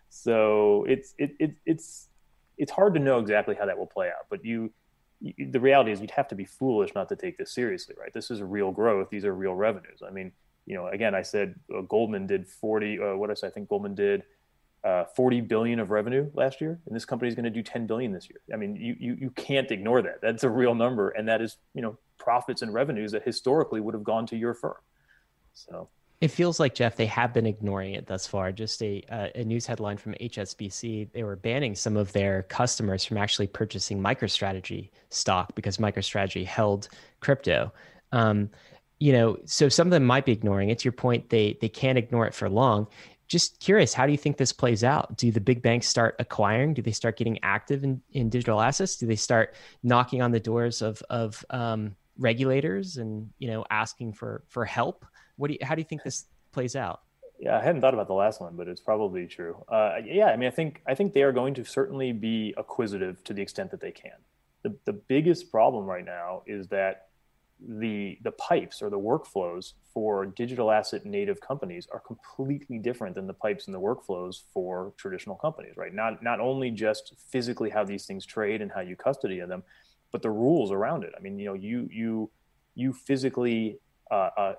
So it's it, it it's it's hard to know exactly how that will play out, but you. The reality is you'd have to be foolish not to take this seriously, right? This is real growth. These are real revenues. I mean, you know, again, I said uh, Goldman did forty, uh, what did I say? I think Goldman did uh, forty billion of revenue last year, and this company is going to do ten billion this year. I mean, you, you, you can't ignore that. That's a real number. And that is, you know, profits and revenues that historically would have gone to your firm. So. It feels like, Jeff, they have been ignoring it thus far. Just a uh, a news headline from H S B C, they were banning some of their customers from actually purchasing MicroStrategy stock because MicroStrategy held crypto. Um, you know, so some of them might be ignoring it. To your point, they they can't ignore it for long. Just curious, how do you think this plays out? Do the big banks start acquiring? Do they start getting active in, in digital assets? Do they start knocking on the doors of of um, regulators and, you know, asking for for help? What do you, how do you think this plays out? Yeah, I hadn't thought about the last one, but it's probably true. Uh, yeah, I mean, I think I think they are going to certainly be acquisitive to the extent that they can. The the biggest problem right now is that the the pipes or the workflows for digital asset native companies are completely different than the pipes and the workflows for traditional companies, right? Not not only just physically how these things trade and how you custody them, but the rules around it. I mean, you know, you you you physically uh, uh,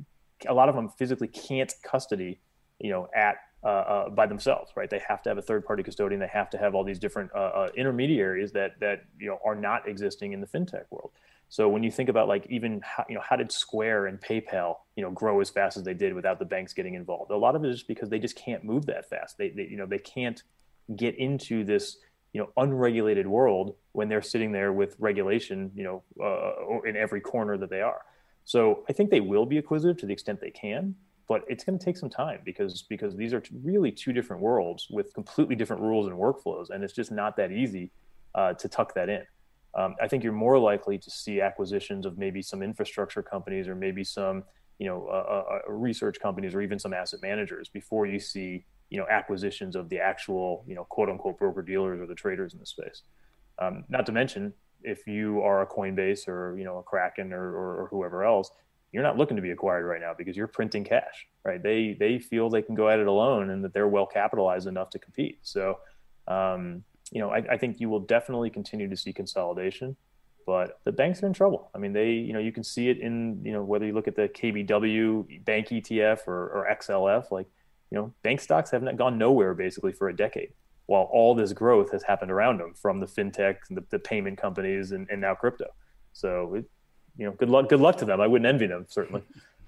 a lot of them physically can't custody, you know, at uh, uh, by themselves, right? They have to have a third-party custodian. They have to have all these different uh, uh, intermediaries that that you know are not existing in the fintech world. So when you think about like even how, you know how did Square and PayPal you know grow as fast as they did without the banks getting involved? A lot of it is because they just can't move that fast. They, they you know they can't get into this you know unregulated world when they're sitting there with regulation you know uh, in every corner that they are. So I think they will be acquisitive to the extent they can, but it's going to take some time because because these are really two different worlds with completely different rules and workflows, and it's just not that easy uh, to tuck that in. Um, I think you're more likely to see acquisitions of maybe some infrastructure companies or maybe some you know uh, uh, research companies or even some asset managers before you see you know acquisitions of the actual you know quote unquote broker dealers or the traders in the space. Um, not to mention, if you are a Coinbase or you know a Kraken or, or, or whoever else, you're not looking to be acquired right now because you're printing cash, right? They they feel they can go at it alone and that they're well capitalized enough to compete. So, um, you know, I, I think you will definitely continue to see consolidation, but the banks are in trouble. I mean, they you know you can see it in you know whether you look at the K B W bank E T F or, or X L F, like you know bank stocks haven't gone nowhere basically for a decade, while all this growth has happened around them from the fintech, the, the payment companies, and, and now crypto. So, it, you know, good luck, good luck to them. I wouldn't envy them, certainly.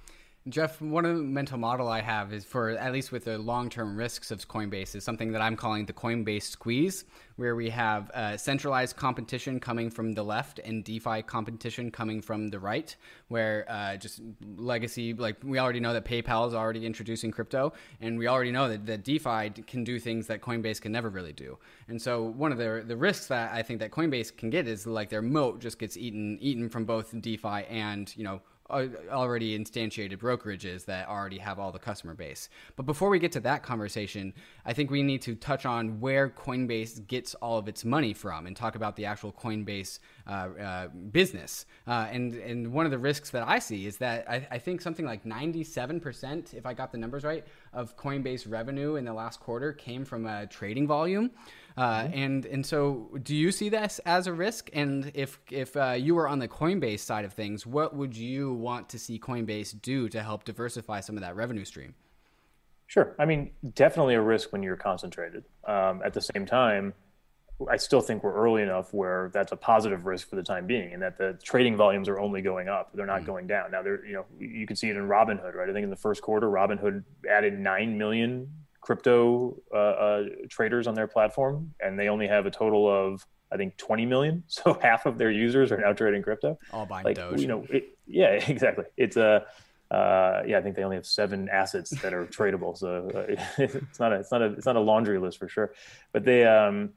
Jeff, one of the mental model I have is for, at least with the long-term risks of Coinbase, is something that I'm calling the Coinbase squeeze, where we have uh, centralized competition coming from the left and DeFi competition coming from the right, where uh, just legacy, like we already know that PayPal is already introducing crypto, and we already know that, that DeFi can do things that Coinbase can never really do. And so one of the the risks that I think that Coinbase can get is like their moat just gets eaten eaten from both DeFi and, you know, already instantiated brokerages that already have all the customer base. But before we get to that conversation, I think we need to touch on where Coinbase gets all of its money from and talk about the actual Coinbase uh, uh, business. Uh, and, and one of the risks that I see is that I, I think something like ninety-seven percent, if I got the numbers right, of Coinbase revenue in the last quarter came from uh, trading volume. Uh, mm-hmm. and, and so do you see this as a risk? And if, if uh, you were on the Coinbase side of things, what would you want to see Coinbase do to help diversify some of that revenue stream? Sure. I mean, definitely a risk when you're concentrated. Um, at the same time, I still think we're early enough where that's a positive risk for the time being, and that the trading volumes are only going up; they're not mm-hmm. going down. Now, they're you know you can see it in Robinhood, right? I think in the first quarter, Robinhood added nine million crypto uh, uh, traders on their platform, and they only have a total of I think twenty million. So half of their users are now trading crypto. All buying like, Doge. You know, it, yeah, exactly. It's a uh, yeah. I think they only have seven assets that are tradable. So uh, it's not a it's not a it's not a laundry list for sure. But they. Um,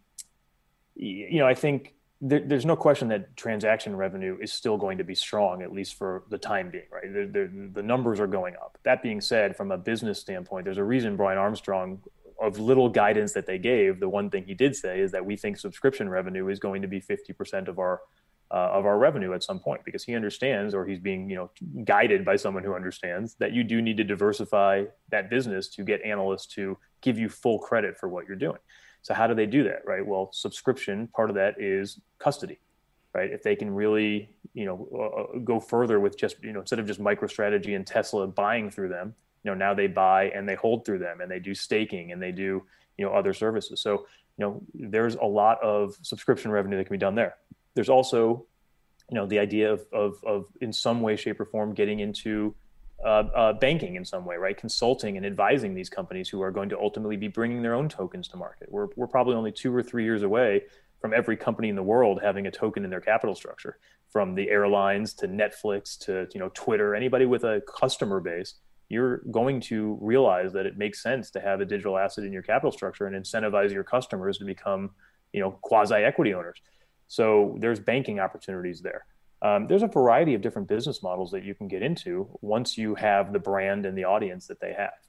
You know, I think there, there's no question that transaction revenue is still going to be strong, at least for the time being, right? The, the, the numbers are going up. That being said, from a business standpoint, there's a reason Brian Armstrong, of little guidance that they gave, the one thing he did say is that we think subscription revenue is going to be fifty percent of our uh, of our revenue at some point, because he understands, or he's being you know guided by someone who understands that you do need to diversify that business to get analysts to give you full credit for what you're doing. So how do they do that, right? Well, subscription, part of that is custody, right? If they can really, you know, uh, go further with just, you know, instead of just MicroStrategy and Tesla buying through them, you know, now they buy and they hold through them, and they do staking and they do, you know, other services. So, you know, there's a lot of subscription revenue that can be done there. There's also, you know, the idea of, of, of in some way, shape or form, getting into uh, uh, banking in some way, right? Consulting and advising these companies who are going to ultimately be bringing their own tokens to market. We're, we're probably only two or three years away from every company in the world having a token in their capital structure, from the airlines to Netflix to, you know, Twitter. Anybody with a customer base, you're going to realize that it makes sense to have a digital asset in your capital structure and incentivize your customers to become, you know, quasi-equity owners. So there's banking opportunities there. Um, there's a variety of different business models that you can get into once you have the brand and the audience that they have.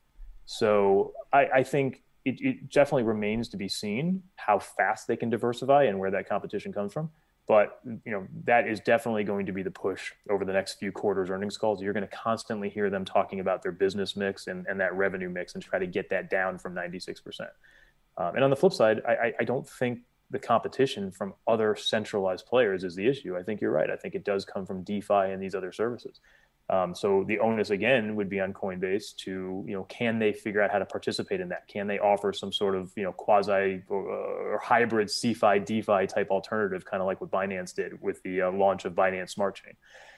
So I, I think it, it definitely remains to be seen how fast they can diversify and where that competition comes from. But, you know, that is definitely going to be the push over the next few quarters earnings calls. You're going to constantly hear them talking about their business mix and, and that revenue mix and try to get that down from ninety-six percent. Um, and on the flip side, I, I don't think the competition from other centralized players is the issue. I think you're right. I think it does come from DeFi and these other services. Um, so the onus again would be on Coinbase to, you know, can they figure out how to participate in that? Can they offer some sort of, you know, quasi or, or hybrid CeFi DeFi type alternative, kind of like what Binance did with the uh, launch of Binance Smart Chain?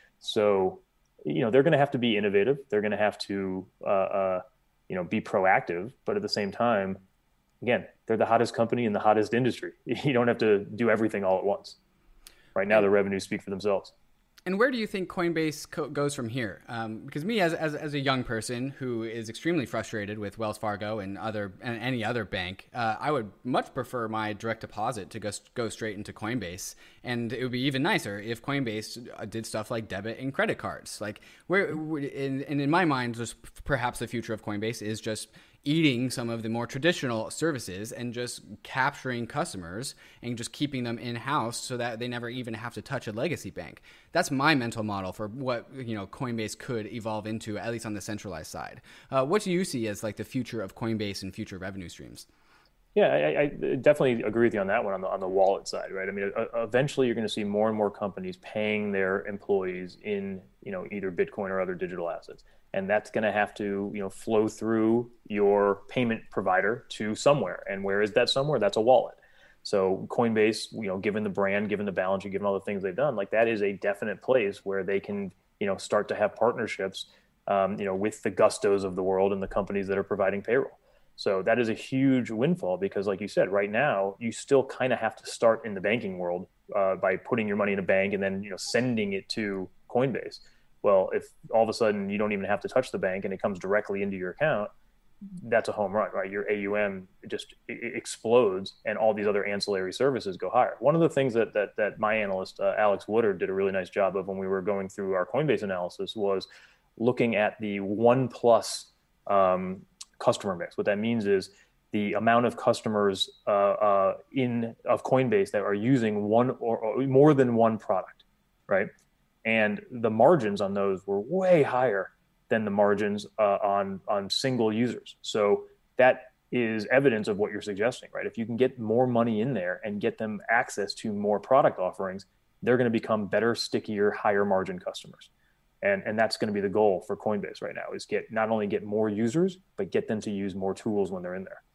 So, you know, they're going to have to be innovative. They're going to have to, uh, uh, you know, be proactive. But at the same time, again, they're the hottest company in the hottest industry. You don't have to do everything all at once. Right now, the revenues speak for themselves. And where do you think Coinbase co- goes from here? Um, because me, as, as as a young person who is extremely frustrated with Wells Fargo and other and any other bank, uh, I would much prefer my direct deposit to go go straight into Coinbase. And it would be even nicer if Coinbase did stuff like debit and credit cards. Like where, in, and in my mind, just perhaps the future of Coinbase is just eating some of the more traditional services and just capturing customers and just keeping them in-house so that they never even have to touch a legacy bank. That's my mental model for what, you know, Coinbase could evolve into, at least on the centralized side. Uh, what do you see as like the future of Coinbase and future revenue streams? Yeah, I, I definitely agree with you on that one on the on the wallet side, right? I mean, eventually you're going to see more and more companies paying their employees in, you know, either Bitcoin or other digital assets, and that's going to have to, you know, flow through your payment provider to somewhere. And where is that somewhere? That's a wallet. So Coinbase, you know, given the brand, given the balance sheet, given all the things they've done, like that is a definite place where they can, you know, start to have partnerships, um, you know, with the Gustos of the world and the companies that are providing payroll. So that is a huge windfall because, like you said, right now, you still kind of have to start in the banking world uh, by putting your money in a bank and then, you know, sending it to Coinbase. Well, if all of a sudden you don't even have to touch the bank and it comes directly into your account, that's a home run, right? Your A U M just it explodes and all these other ancillary services go higher. One of the things that that, that my analyst, uh, Alex Woodard, did a really nice job of when we were going through our Coinbase analysis was looking at the one plus um, customer mix. What that means is the amount of customers uh, uh, in of Coinbase that are using one or, or more than one product, right? And the margins on those were way higher than the margins uh, on on single users. So that is evidence of what you're suggesting, right? If you can get more money in there and get them access to more product offerings, they're going to become better, stickier, higher margin customers. And, and that's going to be the goal for Coinbase right now is get not only get more users, but get them to use more tools when they're in there.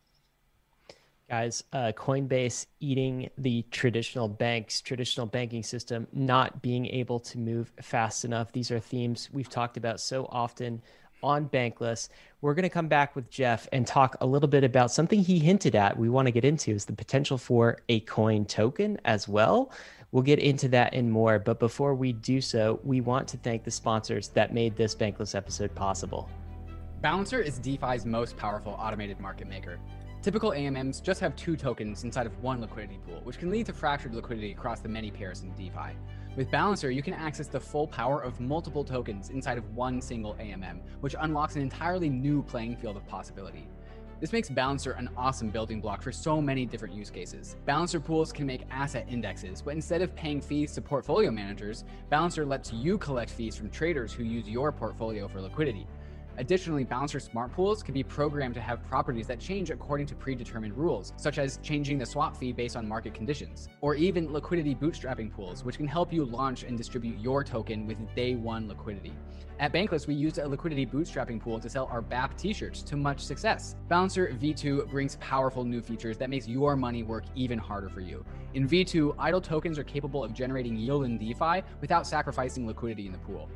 Guys, uh, Coinbase eating the traditional banks, traditional banking system, not being able to move fast enough. These are themes we've talked about so often on Bankless. We're going to come back with Jeff and talk a little bit about something he hinted at we want to get into is the potential for a coin token as well. We'll get into that and more. But before we do so, we want to thank the sponsors that made this Bankless episode possible. Balancer is DeFi's most powerful automated market maker. Typical A M Ms just have two tokens inside of one liquidity pool, which can lead to fractured liquidity across the many pairs in DeFi. With Balancer, you can access the full power of multiple tokens inside of one single A M M, which unlocks an entirely new playing field of possibility. This makes Balancer an awesome building block for so many different use cases. Balancer pools can make asset indexes, but instead of paying fees to portfolio managers, Balancer lets you collect fees from traders who use your portfolio for liquidity. Additionally, Balancer smart pools can be programmed to have properties that change according to predetermined rules, such as changing the swap fee based on market conditions, or even liquidity bootstrapping pools, which can help you launch and distribute your token with day one liquidity. At Bankless, we used a liquidity bootstrapping pool to sell our B A P t-shirts to much success. Balancer V two brings powerful new features that makes your money work even harder for you. In V two, idle tokens are capable of generating yield in DeFi without sacrificing liquidity in the pool.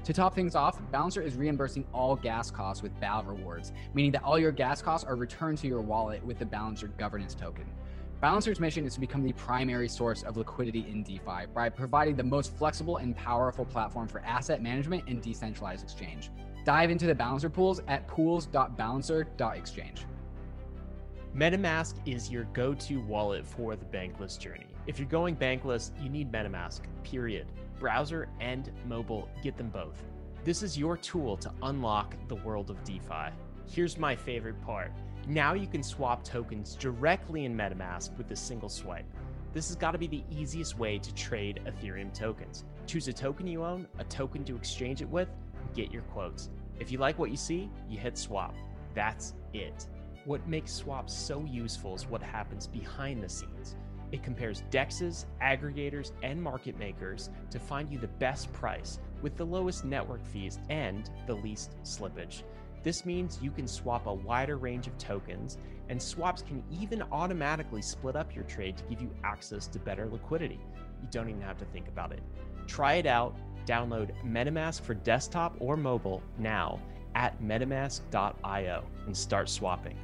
To top things off, Balancer is reimbursing all gas costs with B A L rewards, meaning that all your gas costs are returned to your wallet with the Balancer governance token. Balancer's mission is to become the primary source of liquidity in DeFi by providing the most flexible and powerful platform for asset management and decentralized exchange. Dive into the Balancer pools at pools dot balancer dot exchange. MetaMask is your go-to wallet for the bankless journey. If you're going bankless, you need MetaMask, period. Browser and mobile, get them both. This is your tool to unlock the world of DeFi. Here's my favorite part. Now you can swap tokens directly in MetaMask with a single swipe. This has got to be the easiest way to trade Ethereum tokens. Choose a token you own, a token to exchange it with, and get your quotes. If you like what you see, you hit swap. That's it. What makes swaps so useful is what happens behind the scenes. It compares dexes, aggregators, and market makers to find you the best price with the lowest network fees and the least slippage. This means you can swap a wider range of tokens, and swaps can even automatically split up your trade to give you access to better liquidity. You don't even have to think about it. Try it out. Download MetaMask for desktop or mobile now at metamask dot io and start swapping.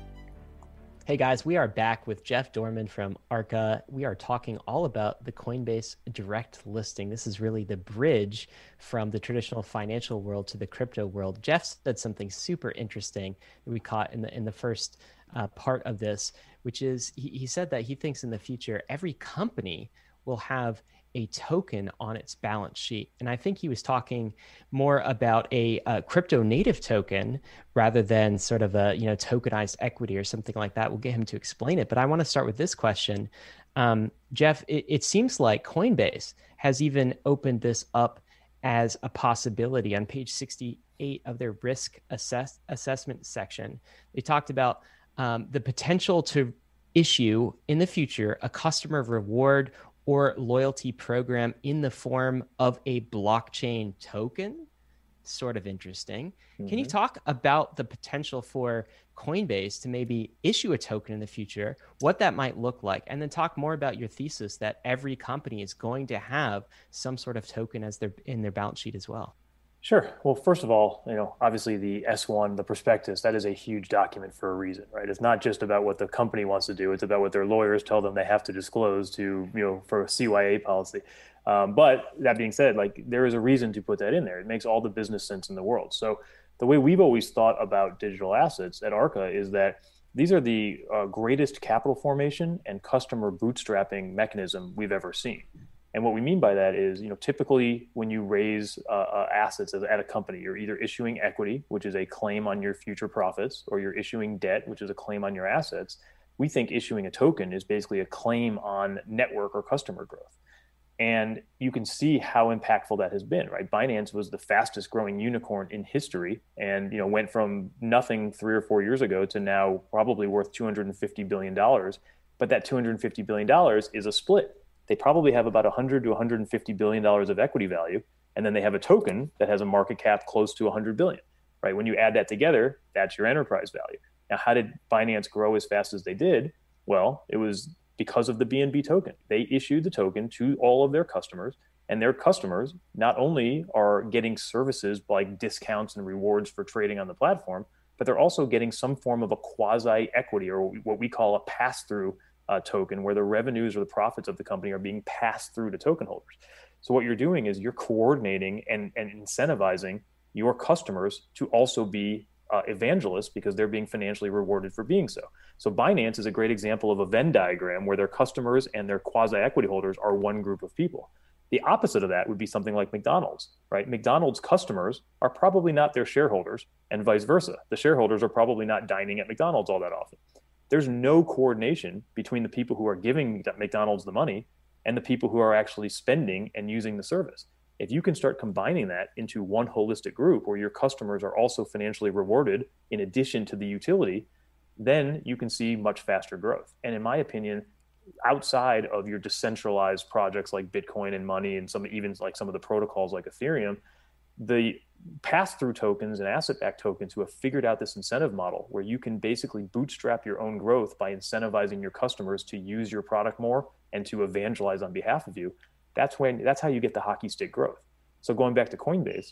Hey guys, we are back with Jeff Dorman from Arca. We are talking all about the Coinbase direct listing. This is really the bridge from the traditional financial world to the crypto world. Jeff said something super interesting that we caught in the in the first uh, part of this, which is he, he said that he thinks in the future every company will have a token on its balance sheet. And I think he was talking more about a, a crypto native token rather than sort of a, you know, tokenized equity or something like that. We'll get him to explain it. But I want to start with this question. Um, Jeff, it, it seems like Coinbase has even opened this up as a possibility. On page sixty-eight of their risk assess, assessment section, they talked about um, the potential to issue in the future a customer reward or loyalty program in the form of a blockchain token. Sort of interesting. Mm-hmm. Can you talk about the potential for Coinbase to maybe issue a token in the future, what that might look like, and then talk more about your thesis that every company is going to have some sort of token as their in their balance sheet as well? Sure. Well, first of all, you know, obviously the S one, the prospectus, that is a huge document for a reason, right? It's not just about what the company wants to do. It's about what their lawyers tell them they have to disclose to, you know, for a C Y A policy. Um, but that being said, like there is a reason to put that in there. It makes all the business sense in the world. So the way we've always thought about digital assets at Arca is that these are the uh, greatest capital formation and customer bootstrapping mechanism we've ever seen. And what we mean by that is, you know, typically when you raise uh, uh, assets at a company, you're either issuing equity, which is a claim on your future profits, or you're issuing debt, which is a claim on your assets. We think issuing a token is basically a claim on network or customer growth. And you can see how impactful that has been, right? Binance was the fastest growing unicorn in history and, you know, went from nothing three or four years ago to now probably worth two hundred fifty billion dollars. But that two hundred fifty billion dollars is a split. They probably have about one hundred to one hundred fifty billion dollars of equity value. And then they have a token that has a market cap close to one hundred billion, right? When you add that together, that's your enterprise value. Now, how did Binance grow as fast as they did? Well, it was because of the B N B token. They issued the token to all of their customers, and their customers not only are getting services like discounts and rewards for trading on the platform, but they're also getting some form of a quasi equity, or what we call a pass-through Uh, token, where the revenues or the profits of the company are being passed through to token holders. So what you're doing is you're coordinating and, and incentivizing your customers to also be uh, evangelists because they're being financially rewarded for being so. So Binance is a great example of a Venn diagram where their customers and their quasi-equity holders are one group of people. The opposite of that would be something like McDonald's, right? McDonald's customers are probably not their shareholders, and vice versa. The shareholders are probably not dining at McDonald's all that often. There's no coordination between the people who are giving McDonald's the money and the people who are actually spending and using the service. If you can start combining that into one holistic group where your customers are also financially rewarded in addition to the utility, then you can see much faster growth. And in my opinion, outside of your decentralized projects like Bitcoin and money and some even like some of the protocols like Ethereum, the pass-through tokens and asset-backed tokens who have figured out this incentive model where you can basically bootstrap your own growth by incentivizing your customers to use your product more and to evangelize on behalf of you, that's when that's how you get the hockey stick growth. So going back to Coinbase,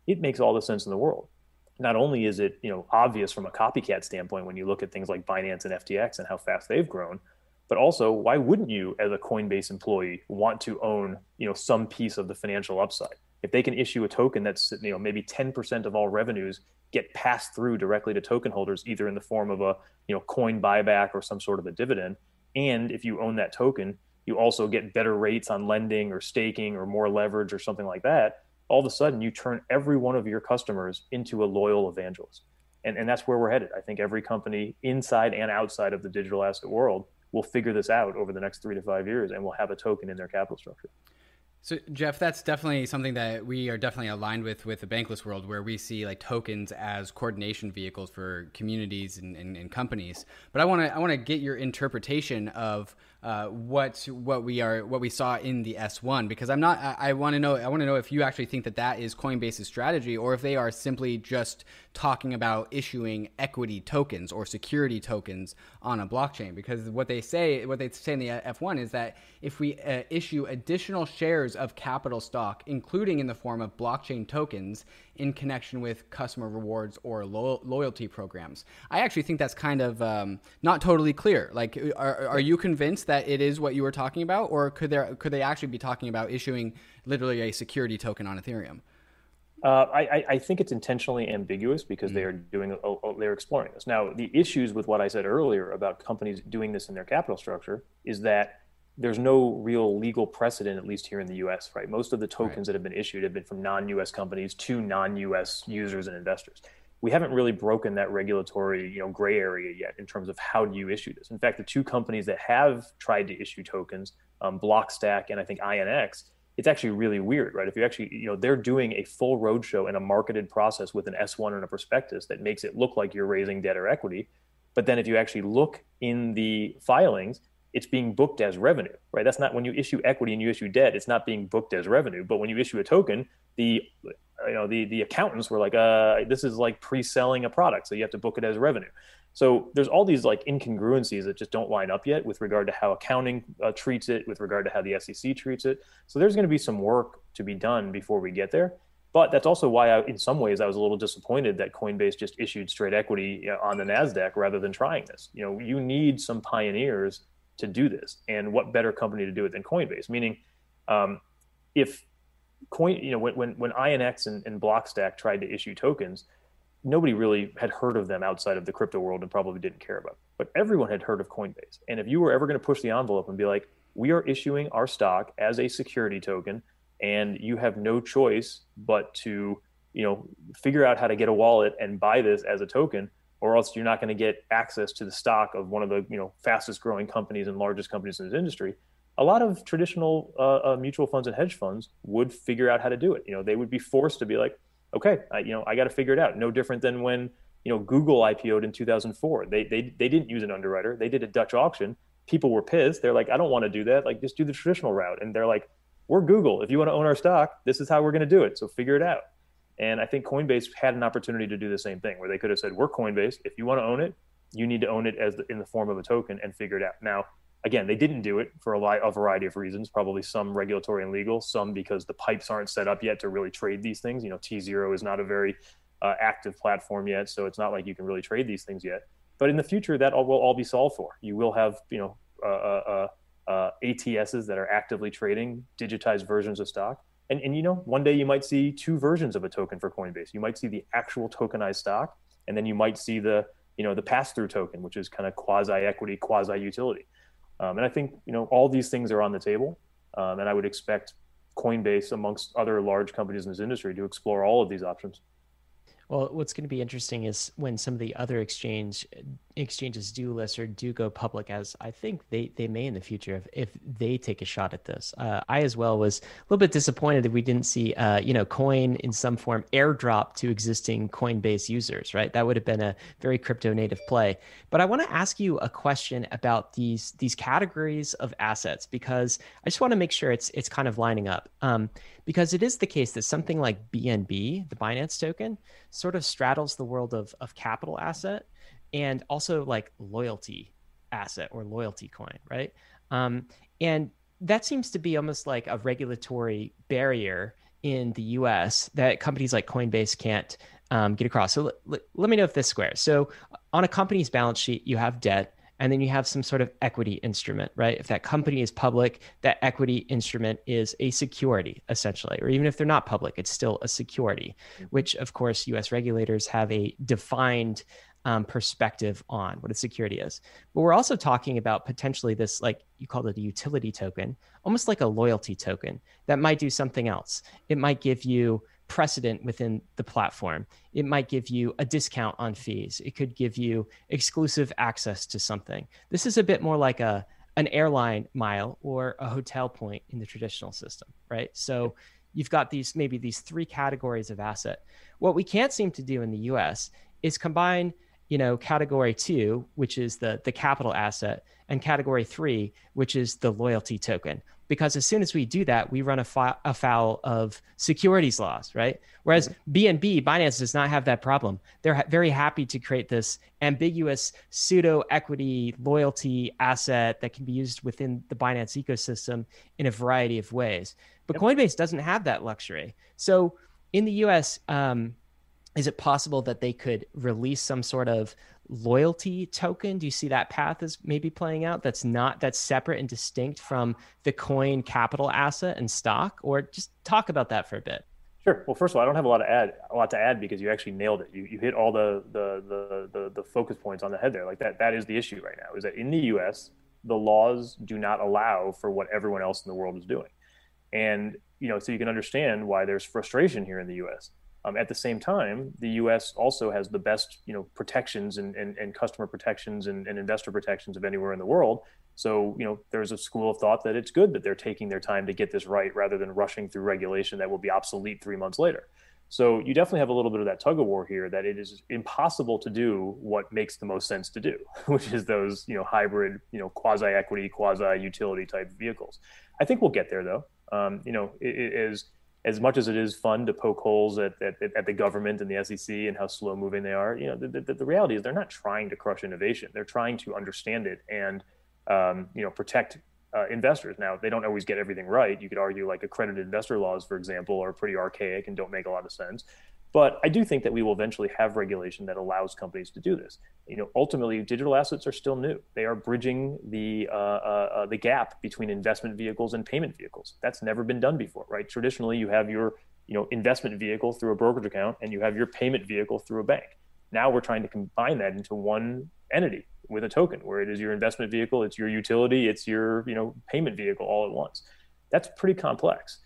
it makes all the sense in the world. Not only is it, you know, obvious from a copycat standpoint when you look at things like Binance and F T X and how fast they've grown, but also why wouldn't you as a Coinbase employee want to own, you know, some piece of the financial upside? If they can issue a token that's, you know, maybe ten percent of all revenues get passed through directly to token holders, either in the form of a, you know, coin buyback or some sort of a dividend. And if you own that token, you also get better rates on lending or staking or more leverage or something like that. All of a sudden you turn every one of your customers into a loyal evangelist. And, and that's where we're headed. I think every company inside and outside of the digital asset world will figure this out over the next three to five years and will have a token in their capital structure. So Jeff, that's definitely something that we are definitely aligned with with the bankless world, where we see like tokens as coordination vehicles for communities and, and, and companies. But I want to I want to get your interpretation of uh, what what we are what we saw in the S one, because I'm not I, I want to know I want to know if you actually think that that is Coinbase's strategy, or if they are simply just talking about issuing equity tokens or security tokens on a blockchain. Because what they say what they say in the F one is that if we uh, issue additional shares of capital stock, including in the form of blockchain tokens in connection with customer rewards or lo- loyalty programs. I actually think that's kind of um, not totally clear. Like, are, are you convinced that it is what you were talking about, or could there could they actually be talking about issuing literally a security token on Ethereum? Uh, I, I think it's intentionally ambiguous because mm-hmm. they are doing a, a, they're exploring this. Now, the issues with what I said earlier about companies doing this in their capital structure is that there's no real legal precedent, at least here in the U S, right? Most of the tokens right. that have been issued have been from non-U S companies to non-U S users and investors. We haven't really broken that regulatory, you know, gray area yet in terms of how do you issue this. In fact, the two companies that have tried to issue tokens, um, Blockstack and I think I N X, it's actually really weird, right? If you actually, you know, they're doing a full roadshow and a marketed process with an S one and a prospectus that makes it look like you're raising debt or equity. But then if you actually look in the filings, it's being booked as revenue, right? That's not when you issue equity and you issue debt, it's not being booked as revenue. But when you issue a token, the you know the the accountants were like, uh, this is like pre-selling a product, so you have to book it as revenue. So there's all these like incongruencies that just don't line up yet with regard to how accounting uh, treats it, with regard to how the S E C treats it. So there's going to be some work to be done before we get there. But that's also why, I, in some ways, I was a little disappointed that Coinbase just issued straight equity you know, on the NASDAQ rather than trying this. You know, you need some pioneers to do this, and what better company to do it than Coinbase? Meaning, um, if Coin, you know, when when, when I N X and, and Blockstack tried to issue tokens, nobody really had heard of them outside of the crypto world and probably didn't care about it. But everyone had heard of Coinbase. And if you were ever going to push the envelope and be like, we are issuing our stock as a security token, and you have no choice but to, you know, figure out how to get a wallet and buy this as a token, or else you're not going to get access to the stock of one of the, you know, fastest growing companies and largest companies in this industry. A lot of traditional uh, uh, mutual funds and hedge funds would figure out how to do it. You know, they would be forced to be like, okay, I, you know, I got to figure it out. No different than when, you know, Google I P O'd in two thousand four. They they they didn't use an underwriter. They did a Dutch auction. People were pissed. They're like, I don't want to do that. Like, just do the traditional route. And they're like, we're Google. If you want to own our stock, this is how we're going to do it. So figure it out. And I think Coinbase had an opportunity to do the same thing, where they could have said, we're Coinbase. If you want to own it, you need to own it as the, in the form of a token and figure it out. Now, again, they didn't do it for a, li- a variety of reasons, probably some regulatory and legal, some because the pipes aren't set up yet to really trade these things. You know, T zero is not a very uh, active platform yet, so it's not like you can really trade these things yet. But in the future, that all, will all be solved for. You will have, you know, uh, uh, uh, A T Ss that are actively trading digitized versions of stock. And, and, you know, one day you might see two versions of a token for Coinbase. You might see the actual tokenized stock, and then you might see the, you know, the pass-through token, which is kind of quasi-equity, quasi-utility. Um, and I think, you know, all these things are on the table. Um, and I would expect Coinbase, amongst other large companies in this industry, to explore all of these options. Well, what's going to be interesting is when some of the other exchange exchanges do list or do go public, as I think they, they may in the future, if, if they take a shot at this. Uh, I as well was a little bit disappointed that we didn't see, uh, you know, Coin in some form airdrop to existing Coinbase users, right? That would have been a very crypto native play. But I want to ask you a question about these these categories of assets, because I just want to make sure it's it's kind of lining up. Um, because it is the case that something like B N B, the Binance token, sort of straddles the world of, of capital asset and also like loyalty asset or loyalty coin, right? Um, and that seems to be almost like a regulatory barrier in the U S that companies like Coinbase can't um, get across. So l- l- let me know if this squares. So on a company's balance sheet, you have debt, and then you have some sort of equity instrument, right? If that company is public, that equity instrument is a security, essentially, or even if they're not public, it's still a security, which of course U S regulators have a defined um, perspective on what a security is. But we're also talking about potentially this, like you called it a utility token, almost like a loyalty token that might do something else. It might give you precedent within the platform. It might give you a discount on fees. It could give you exclusive access to something. This is a bit more like a an airline mile or a hotel point in the traditional system, right? So you've got these maybe these three categories of asset. What we can't seem to do in the U S is combine, you know, category two, which is the the capital asset, and category three, which is the loyalty token. Because as soon as we do that, we run afoul, afoul of securities laws, right? Whereas mm-hmm. B N B, Binance, does not have that problem. They're ha- very happy to create this ambiguous pseudo equity loyalty asset that can be used within the Binance ecosystem in a variety of ways. But yep. Coinbase doesn't have that luxury. So in the U S, um, is it possible that they could release some sort of loyalty token? Do you see that path as maybe playing out? That's not that's separate and distinct from the coin capital asset and stock, or just talk about that for a bit. Sure. Well, first of all, I don't have a lot to add, a lot to add because you actually nailed it. You you hit all the the the the, the focus points on the head there. Like that that is the issue right now. Is that in the U S the laws do not allow for what everyone else in the world is doing, and you know so you can understand why there's frustration here in the U S. Um, at the same time, the U S also has the best, you know, protections and, and, and customer protections and, and investor protections of anywhere in the world. So, you know, there's a school of thought that it's good that they're taking their time to get this right rather than rushing through regulation that will be obsolete three months later. So you definitely have a little bit of that tug of war here, that it is impossible to do what makes the most sense to do, which is those, you know, hybrid, you know, quasi-equity, quasi-utility type vehicles. I think we'll get there, though. Um, you know, it, it is... As much as it is fun to poke holes at, at, at the government and the S E C and how slow moving they are, you know, the, the, the reality is they're not trying to crush innovation. They're trying to understand it and, um, you know, protect uh, investors. Now, they don't always get everything right. You could argue like accredited investor laws, for example, are pretty archaic and don't make a lot of sense. But I do think that we will eventually have regulation that allows companies to do this. You know, ultimately, digital assets are still new. They are bridging the uh, uh, the gap between investment vehicles and payment vehicles. That's never been done before, right? Traditionally, you have your you know investment vehicle through a brokerage account, and you have your payment vehicle through a bank. Now we're trying to combine that into one entity with a token, where it is your investment vehicle, it's your utility, it's your you know payment vehicle all at once. That's pretty complex.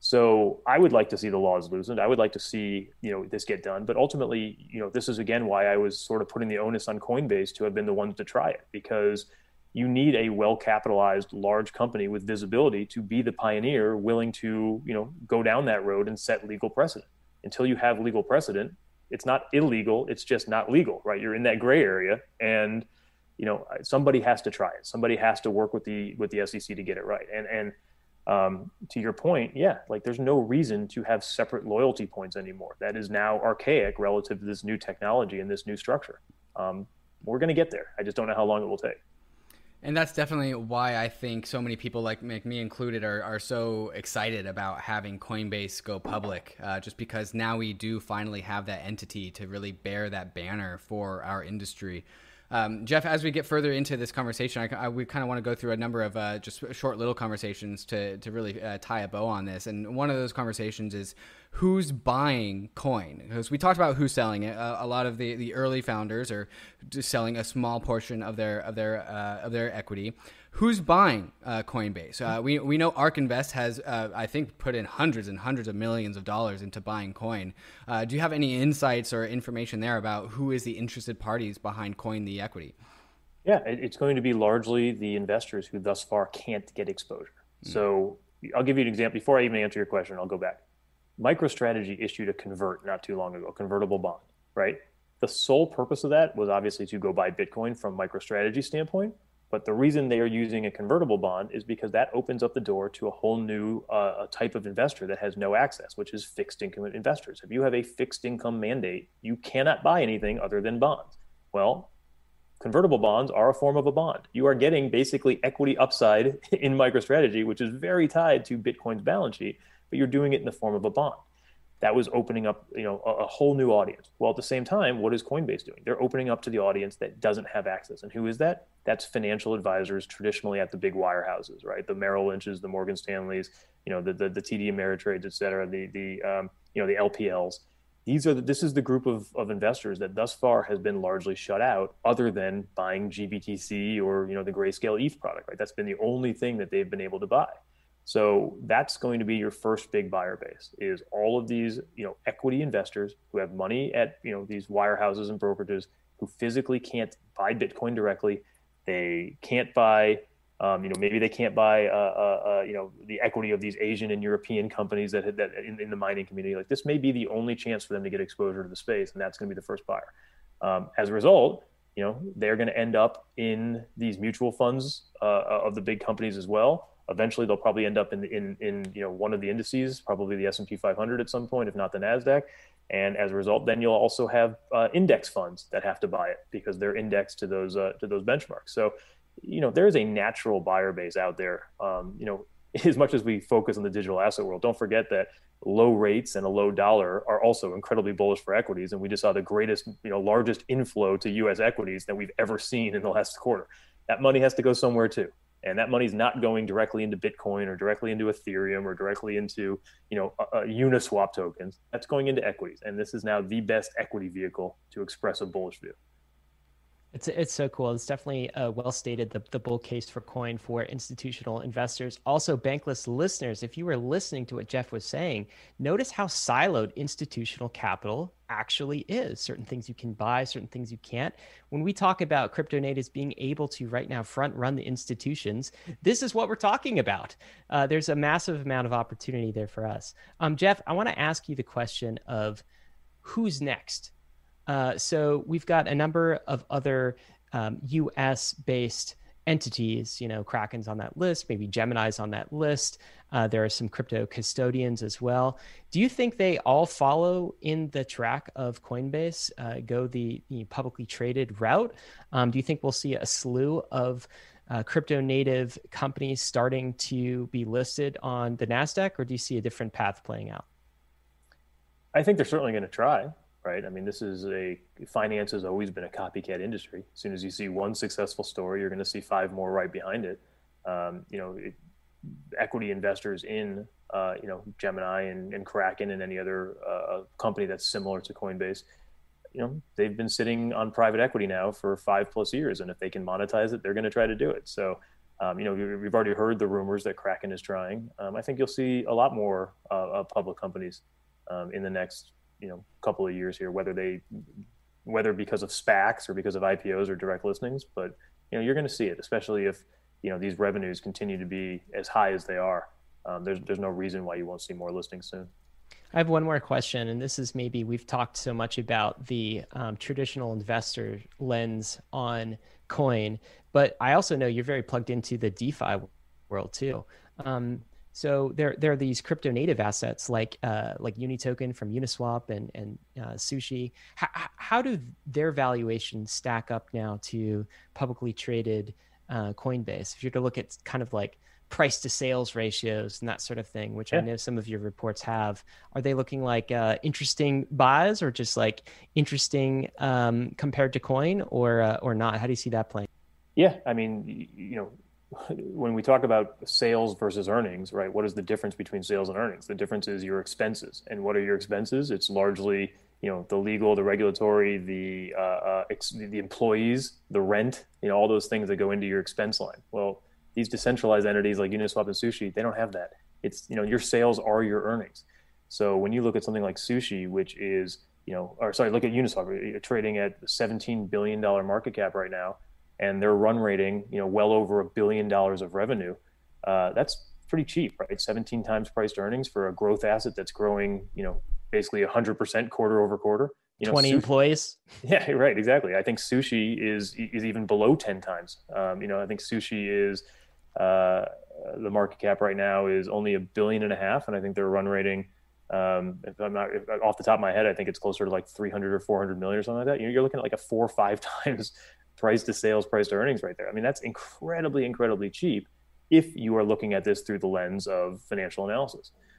So I would like to see the laws loosened. I would like to see, you know, this get done. But ultimately, you know, this is again why I was sort of putting the onus on Coinbase to have been the ones to try it, because you need a well-capitalized large company with visibility to be the pioneer, willing to, you know, go down that road and set legal precedent. Until you have legal precedent, it's not illegal. It's just not legal, right? You're in that gray area, and you know, somebody has to try it. Somebody has to work with the with the S E C to get it right. And and Um, to your point, yeah, like there's no reason to have separate loyalty points anymore. That is now archaic relative to this new technology and this new structure. Um, we're going to get there. I just don't know how long it will take. And that's definitely why I think so many people, like me included, are, are so excited about having Coinbase go public, uh, just because now we do finally have that entity to really bear that banner for our industry. Um, Jeff, as we get further into this conversation, I, I, we kind of want to go through a number of uh, just short little conversations to, to really uh, tie a bow on this. And one of those conversations is who's buying coin? Because we talked about who's selling it. Uh, a lot of the, the early founders are just selling a small portion of their of their uh, of their equity. Who's buying uh, Coinbase? Uh, we we know ARK Invest has, uh, I think, put in hundreds and hundreds of millions of dollars into buying Coin. Uh, do you have any insights or information there about who is the interested parties behind Coin, the equity? Yeah, it's going to be largely the investors who thus far can't get exposure. Mm. So I'll give you an example. Before I even answer your question, I'll go back. MicroStrategy issued a convert not too long ago, a convertible bond, right? The sole purpose of that was obviously to go buy Bitcoin from MicroStrategy's standpoint. But the reason they are using a convertible bond is because that opens up the door to a whole new uh, type of investor that has no access, which is fixed income investors. If you have a fixed income mandate, you cannot buy anything other than bonds. Well, convertible bonds are a form of a bond. You are getting basically equity upside in MicroStrategy, which is very tied to Bitcoin's balance sheet. but you're doing it in the form of a bond. That was opening up, you know, a, a whole new audience. Well, at the same time, what is Coinbase doing? They're opening up to the audience that doesn't have access. And who is that? That's financial advisors traditionally at the big wirehouses, right? The Merrill Lynch's, the Morgan Stanley's, you know, the the, the T D Ameritrades, et cetera, the the um, you know, the L P Ls. These are the, this is the group of, of investors that thus far has been largely shut out, other than buying G B T C or, you know, the Grayscale E T H product, right? That's been the only thing that they've been able to buy. So that's going to be your first big buyer base, is all of these, you know, equity investors who have money at, you know, these wirehouses and brokerages, who physically can't buy Bitcoin directly. They can't buy, um, you know, maybe they can't buy, uh, uh, uh, you know, the equity of these Asian and European companies that that in, in the mining community. Like, this may be the only chance for them to get exposure to the space, and that's going to be the first buyer. Um, as a result, you know, they're going to end up in these mutual funds uh, of the big companies as well. Eventually, they'll probably end up in, in, in you know, one of the indices, probably the S and P five hundred at some point, if not the NASDAQ. And as a result, then you'll also have uh, index funds that have to buy it because they're indexed to those uh, to those benchmarks. So, you know, there is a natural buyer base out there. Um, you know, as much as we focus on the digital asset world, don't forget that low rates and a low dollar are also incredibly bullish for equities. And we just saw the greatest, you know, largest inflow to U S equities that we've ever seen in the last quarter. That money has to go somewhere too. And that money is not going directly into Bitcoin or directly into Ethereum or directly into, you know, uh, Uniswap tokens. That's going into equities. And this is now the best equity vehicle to express a bullish view. It's it's so cool. It's definitely uh, well stated, the, the bull case for coin for institutional investors. Also, Bankless listeners, if you were listening to what Jeff was saying, notice how siloed institutional capital actually is. Certain things you can buy, certain things you can't. When we talk about crypto natives being able to right now front run the institutions, this is what we're talking about. Uh, there's a massive amount of opportunity there for us. Um, Jeff, I want to ask you the question of who's next? Uh, so we've got a number of other um, U S-based entities, you know, Kraken's on that list, maybe Gemini's on that list. Uh, there are some crypto custodians as well. Do you think they all follow in the track of Coinbase, uh, go the, the publicly traded route? Um, do you think we'll see a slew of uh, crypto native companies starting to be listed on the NASDAQ, or do you see a different path playing out? I think they're certainly going to try. Right. I mean, this is a finance has always been a copycat industry. As soon as you see one successful story, you're going to see five more right behind it. Um, you know, it, equity investors in, uh, you know, Gemini and, and Kraken and any other uh, company that's similar to Coinbase, you know, they've been sitting on private equity now for five plus years. And if they can monetize it, they're going to try to do it. So, um, you know, we've already heard the rumors that Kraken is trying. Um, I think you'll see a lot more uh, public companies um, in the next you know, couple of years here, whether they, whether because of SPACs or because of I P Os or direct listings, but, you know, you're going to see it, especially if, you know, these revenues continue to be as high as they are. Um, there's, there's no reason why you won't see more listings soon. I have one more question, and this is maybe we've talked so much about the um, traditional investor lens on coin, but I also know you're very plugged into the DeFi world too. Um, So there, there are these crypto native assets like uh, like Unitoken from Uniswap and and uh, Sushi. How, how do their valuations stack up now to publicly traded uh, Coinbase? If you're to look at kind of like price to sales ratios and that sort of thing, which yeah. I know some of your reports have, are they looking like uh, interesting buys or just like interesting um, compared to coin or uh, or not? How do you see that playing? Yeah, I mean, you know. When we talk about sales versus earnings, right, what is the difference between sales and earnings? The difference is your expenses. And what are your expenses? It's largely, you know, the legal, the regulatory, the uh, uh, ex- the employees, the rent, you know, all those things that go into your expense line. Well, these decentralized entities like Uniswap and Sushi, they don't have that. It's, you know, your sales are your earnings. So when you look at something like Sushi, which is, you know, or sorry, look at Uniswap, you're trading at seventeen billion dollars market cap right now, and they're run rating, you know, well over a billion dollars of revenue. Uh, that's pretty cheap, right? seventeen times priced earnings for a growth asset that's growing, you know, basically one hundred percent quarter over quarter. You know, twenty Sushi, employees. Yeah, right, exactly. I think Sushi is is even below ten times. Um, you know, I think Sushi is uh, the market cap right now is only a billion and a half, and I think they're run rating. Um, if I'm not if, off the top of my head, I think it's closer to like three hundred or four hundred million or something like that. You know, you're looking at like a four or five times price to sales, price to earnings right there. I mean, that's incredibly, incredibly cheap if you are looking at this through the lens of financial analysis.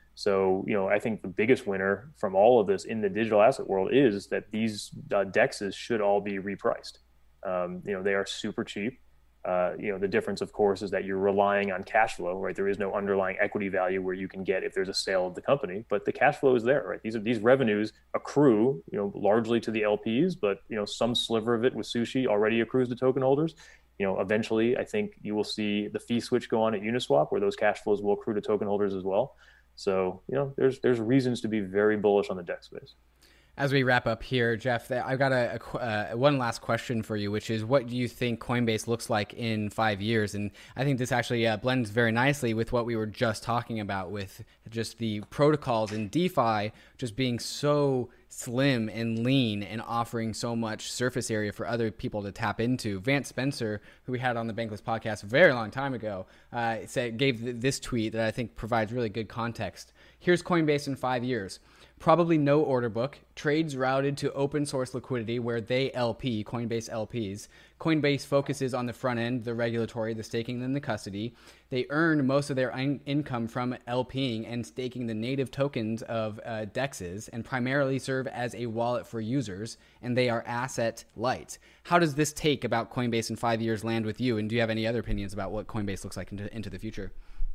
So, you know, I think the biggest winner from all of this in the digital asset world is that these uh, D E Xs should all be repriced. Um, you know, they are super cheap. Uh, you know, the difference, of course, is that you're relying on cash flow, right? There is no underlying equity value where you can get if there's a sale of the company, but the cash flow is there, right? These are these revenues accrue, you know, largely to the L Ps, but you know, some sliver of it with Sushi already accrues to token holders. You know, eventually, I think you will see the fee switch go on at Uniswap, where those cash flows will accrue to token holders as well. So, you know, there's there's reasons to be very bullish on the D E X space. As we wrap up here, Jeff, I've got a, a uh, one last question for you, which is, what do you think Coinbase looks like in five years? And I think this actually uh, blends very nicely with what we were just talking about, with just the protocols in DeFi just being so slim and lean and offering so much surface area for other people to tap into. Vance Spencer, who we had on the Bankless podcast a very long time ago, uh, said gave this tweet that I think provides really good context. Here's Coinbase in five years. Probably no order book, trades routed to open source liquidity where they L P, Coinbase L Ps. Coinbase focuses on the front end, the regulatory, the staking, and the custody. They earn most of their in- income from LPing and staking the native tokens of uh, D E Xs, and primarily serve as a wallet for users, and they are asset light. How does this take about Coinbase in five years land with you, and do you have any other opinions about what Coinbase looks like into, into the future?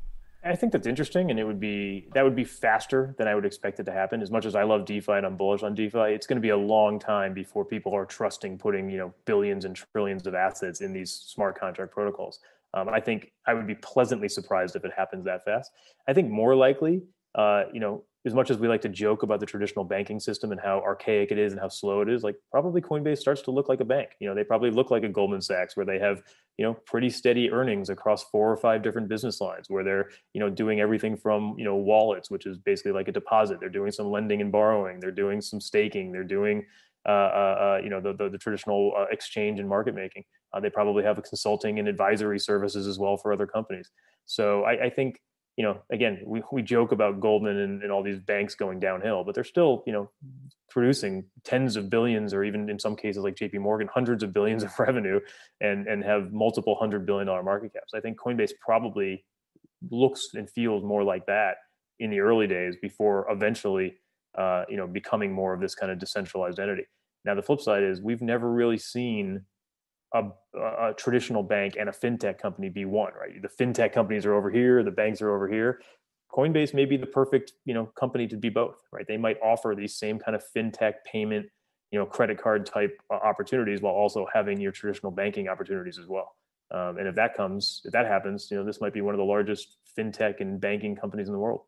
I think that's interesting, and it would be that would be faster than I would expect it to happen. As much as I love DeFi and I'm bullish on DeFi, it's going to be a long time before people are trusting putting, you know, billions and trillions of assets in these smart contract protocols. Um, I think I would be pleasantly surprised if it happens that fast. I think more likely, uh, you know, as much as we like to joke about the traditional banking system and how archaic it is and how slow it is, like probably Coinbase starts to look like a bank. You know, they probably look like a Goldman Sachs, where they have, you know, pretty steady earnings across four or five different business lines, where they're, you know, doing everything from, you know, wallets, which is basically like a deposit. They're doing some lending and borrowing. They're doing some staking. They're doing, uh, uh, you know, the, the, the traditional uh, exchange and market making. Uh, they probably have a consulting and advisory services as well for other companies. So I, I think, you know, again, we, we joke about Goldman and, and all these banks going downhill, but they're still, you know, producing tens of billions, or even in some cases like J P Morgan, hundreds of billions of revenue, and, and have multiple hundred billion dollar market caps. I think Coinbase probably looks and feels more like that in the early days before eventually, uh, you know, becoming more of this kind of decentralized entity. Now, the flip side is we've never really seen A, a traditional bank and a fintech company be one, right? The fintech companies are over here, the banks are over here. Coinbase may be the perfect, you know, company to be both, right? They might offer these same kind of fintech payment, you know, credit card type uh, opportunities while also having your traditional banking opportunities as well. Um, and if that comes, if that happens, you know, this might be one of the largest fintech and banking companies in the world.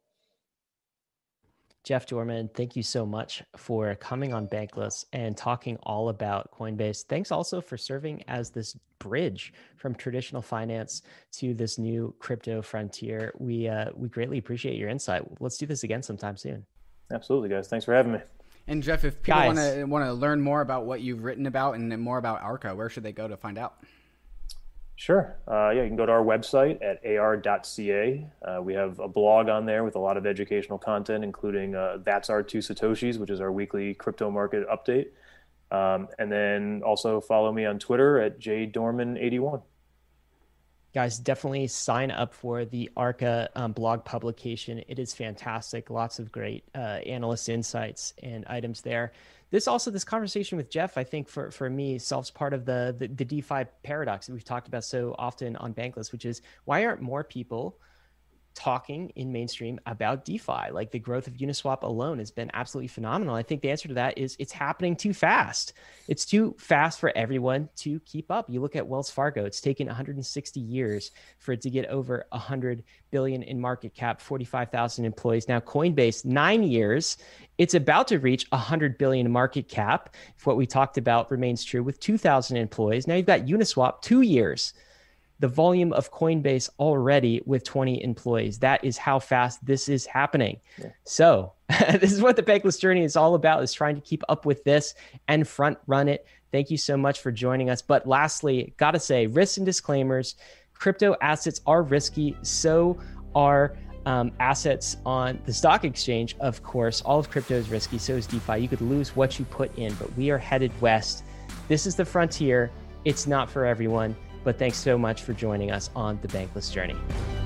Jeff Dorman, thank you so much for coming on Bankless and talking all about Coinbase. Thanks also for serving as this bridge from traditional finance to this new crypto frontier. We uh, we greatly appreciate your insight. Let's do this again sometime soon. Absolutely, guys. Thanks for having me. And Jeff, if people Guys. want to want to learn more about what you've written about and more about Arca, where should they go to find out? Sure. Uh, yeah, you can go to our website at A R dot C A. Uh, we have a blog on there with a lot of educational content, including uh, That's Our Two Satoshis, which is our weekly crypto market update. Um, and then also follow me on Twitter at J Dorman eighty-one. Guys, definitely sign up for the Arca um, blog publication. It is fantastic. Lots of great uh, analyst insights and items there. This also, this conversation with Jeff, I think for, for me, solves part of the, the, the DeFi paradox that we've talked about so often on Bankless, which is why aren't more people talking in mainstream about DeFi? Like the growth of Uniswap alone has been absolutely phenomenal. I think the answer to that is it's happening too fast. It's too fast for everyone to keep up. You look at Wells Fargo, it's taken one hundred sixty years for it to get over one hundred billion in market cap, forty-five thousand employees. Now Coinbase, nine years, it's about to reach one hundred billion market cap. If what we talked about remains true with two thousand employees. Now you've got Uniswap, two years. The volume of Coinbase already with twenty employees. That is how fast this is happening. Yeah. So this is what the Bankless journey is all about, is trying to keep up with this and front run it. Thank you so much for joining us. But lastly, gotta say, risks and disclaimers. Crypto assets are risky. So are um, assets on the stock exchange. Of course, all of crypto is risky. So is DeFi. You could lose what you put in, but we are headed west. This is the frontier. It's not for everyone. But thanks so much for joining us on the Bankless journey.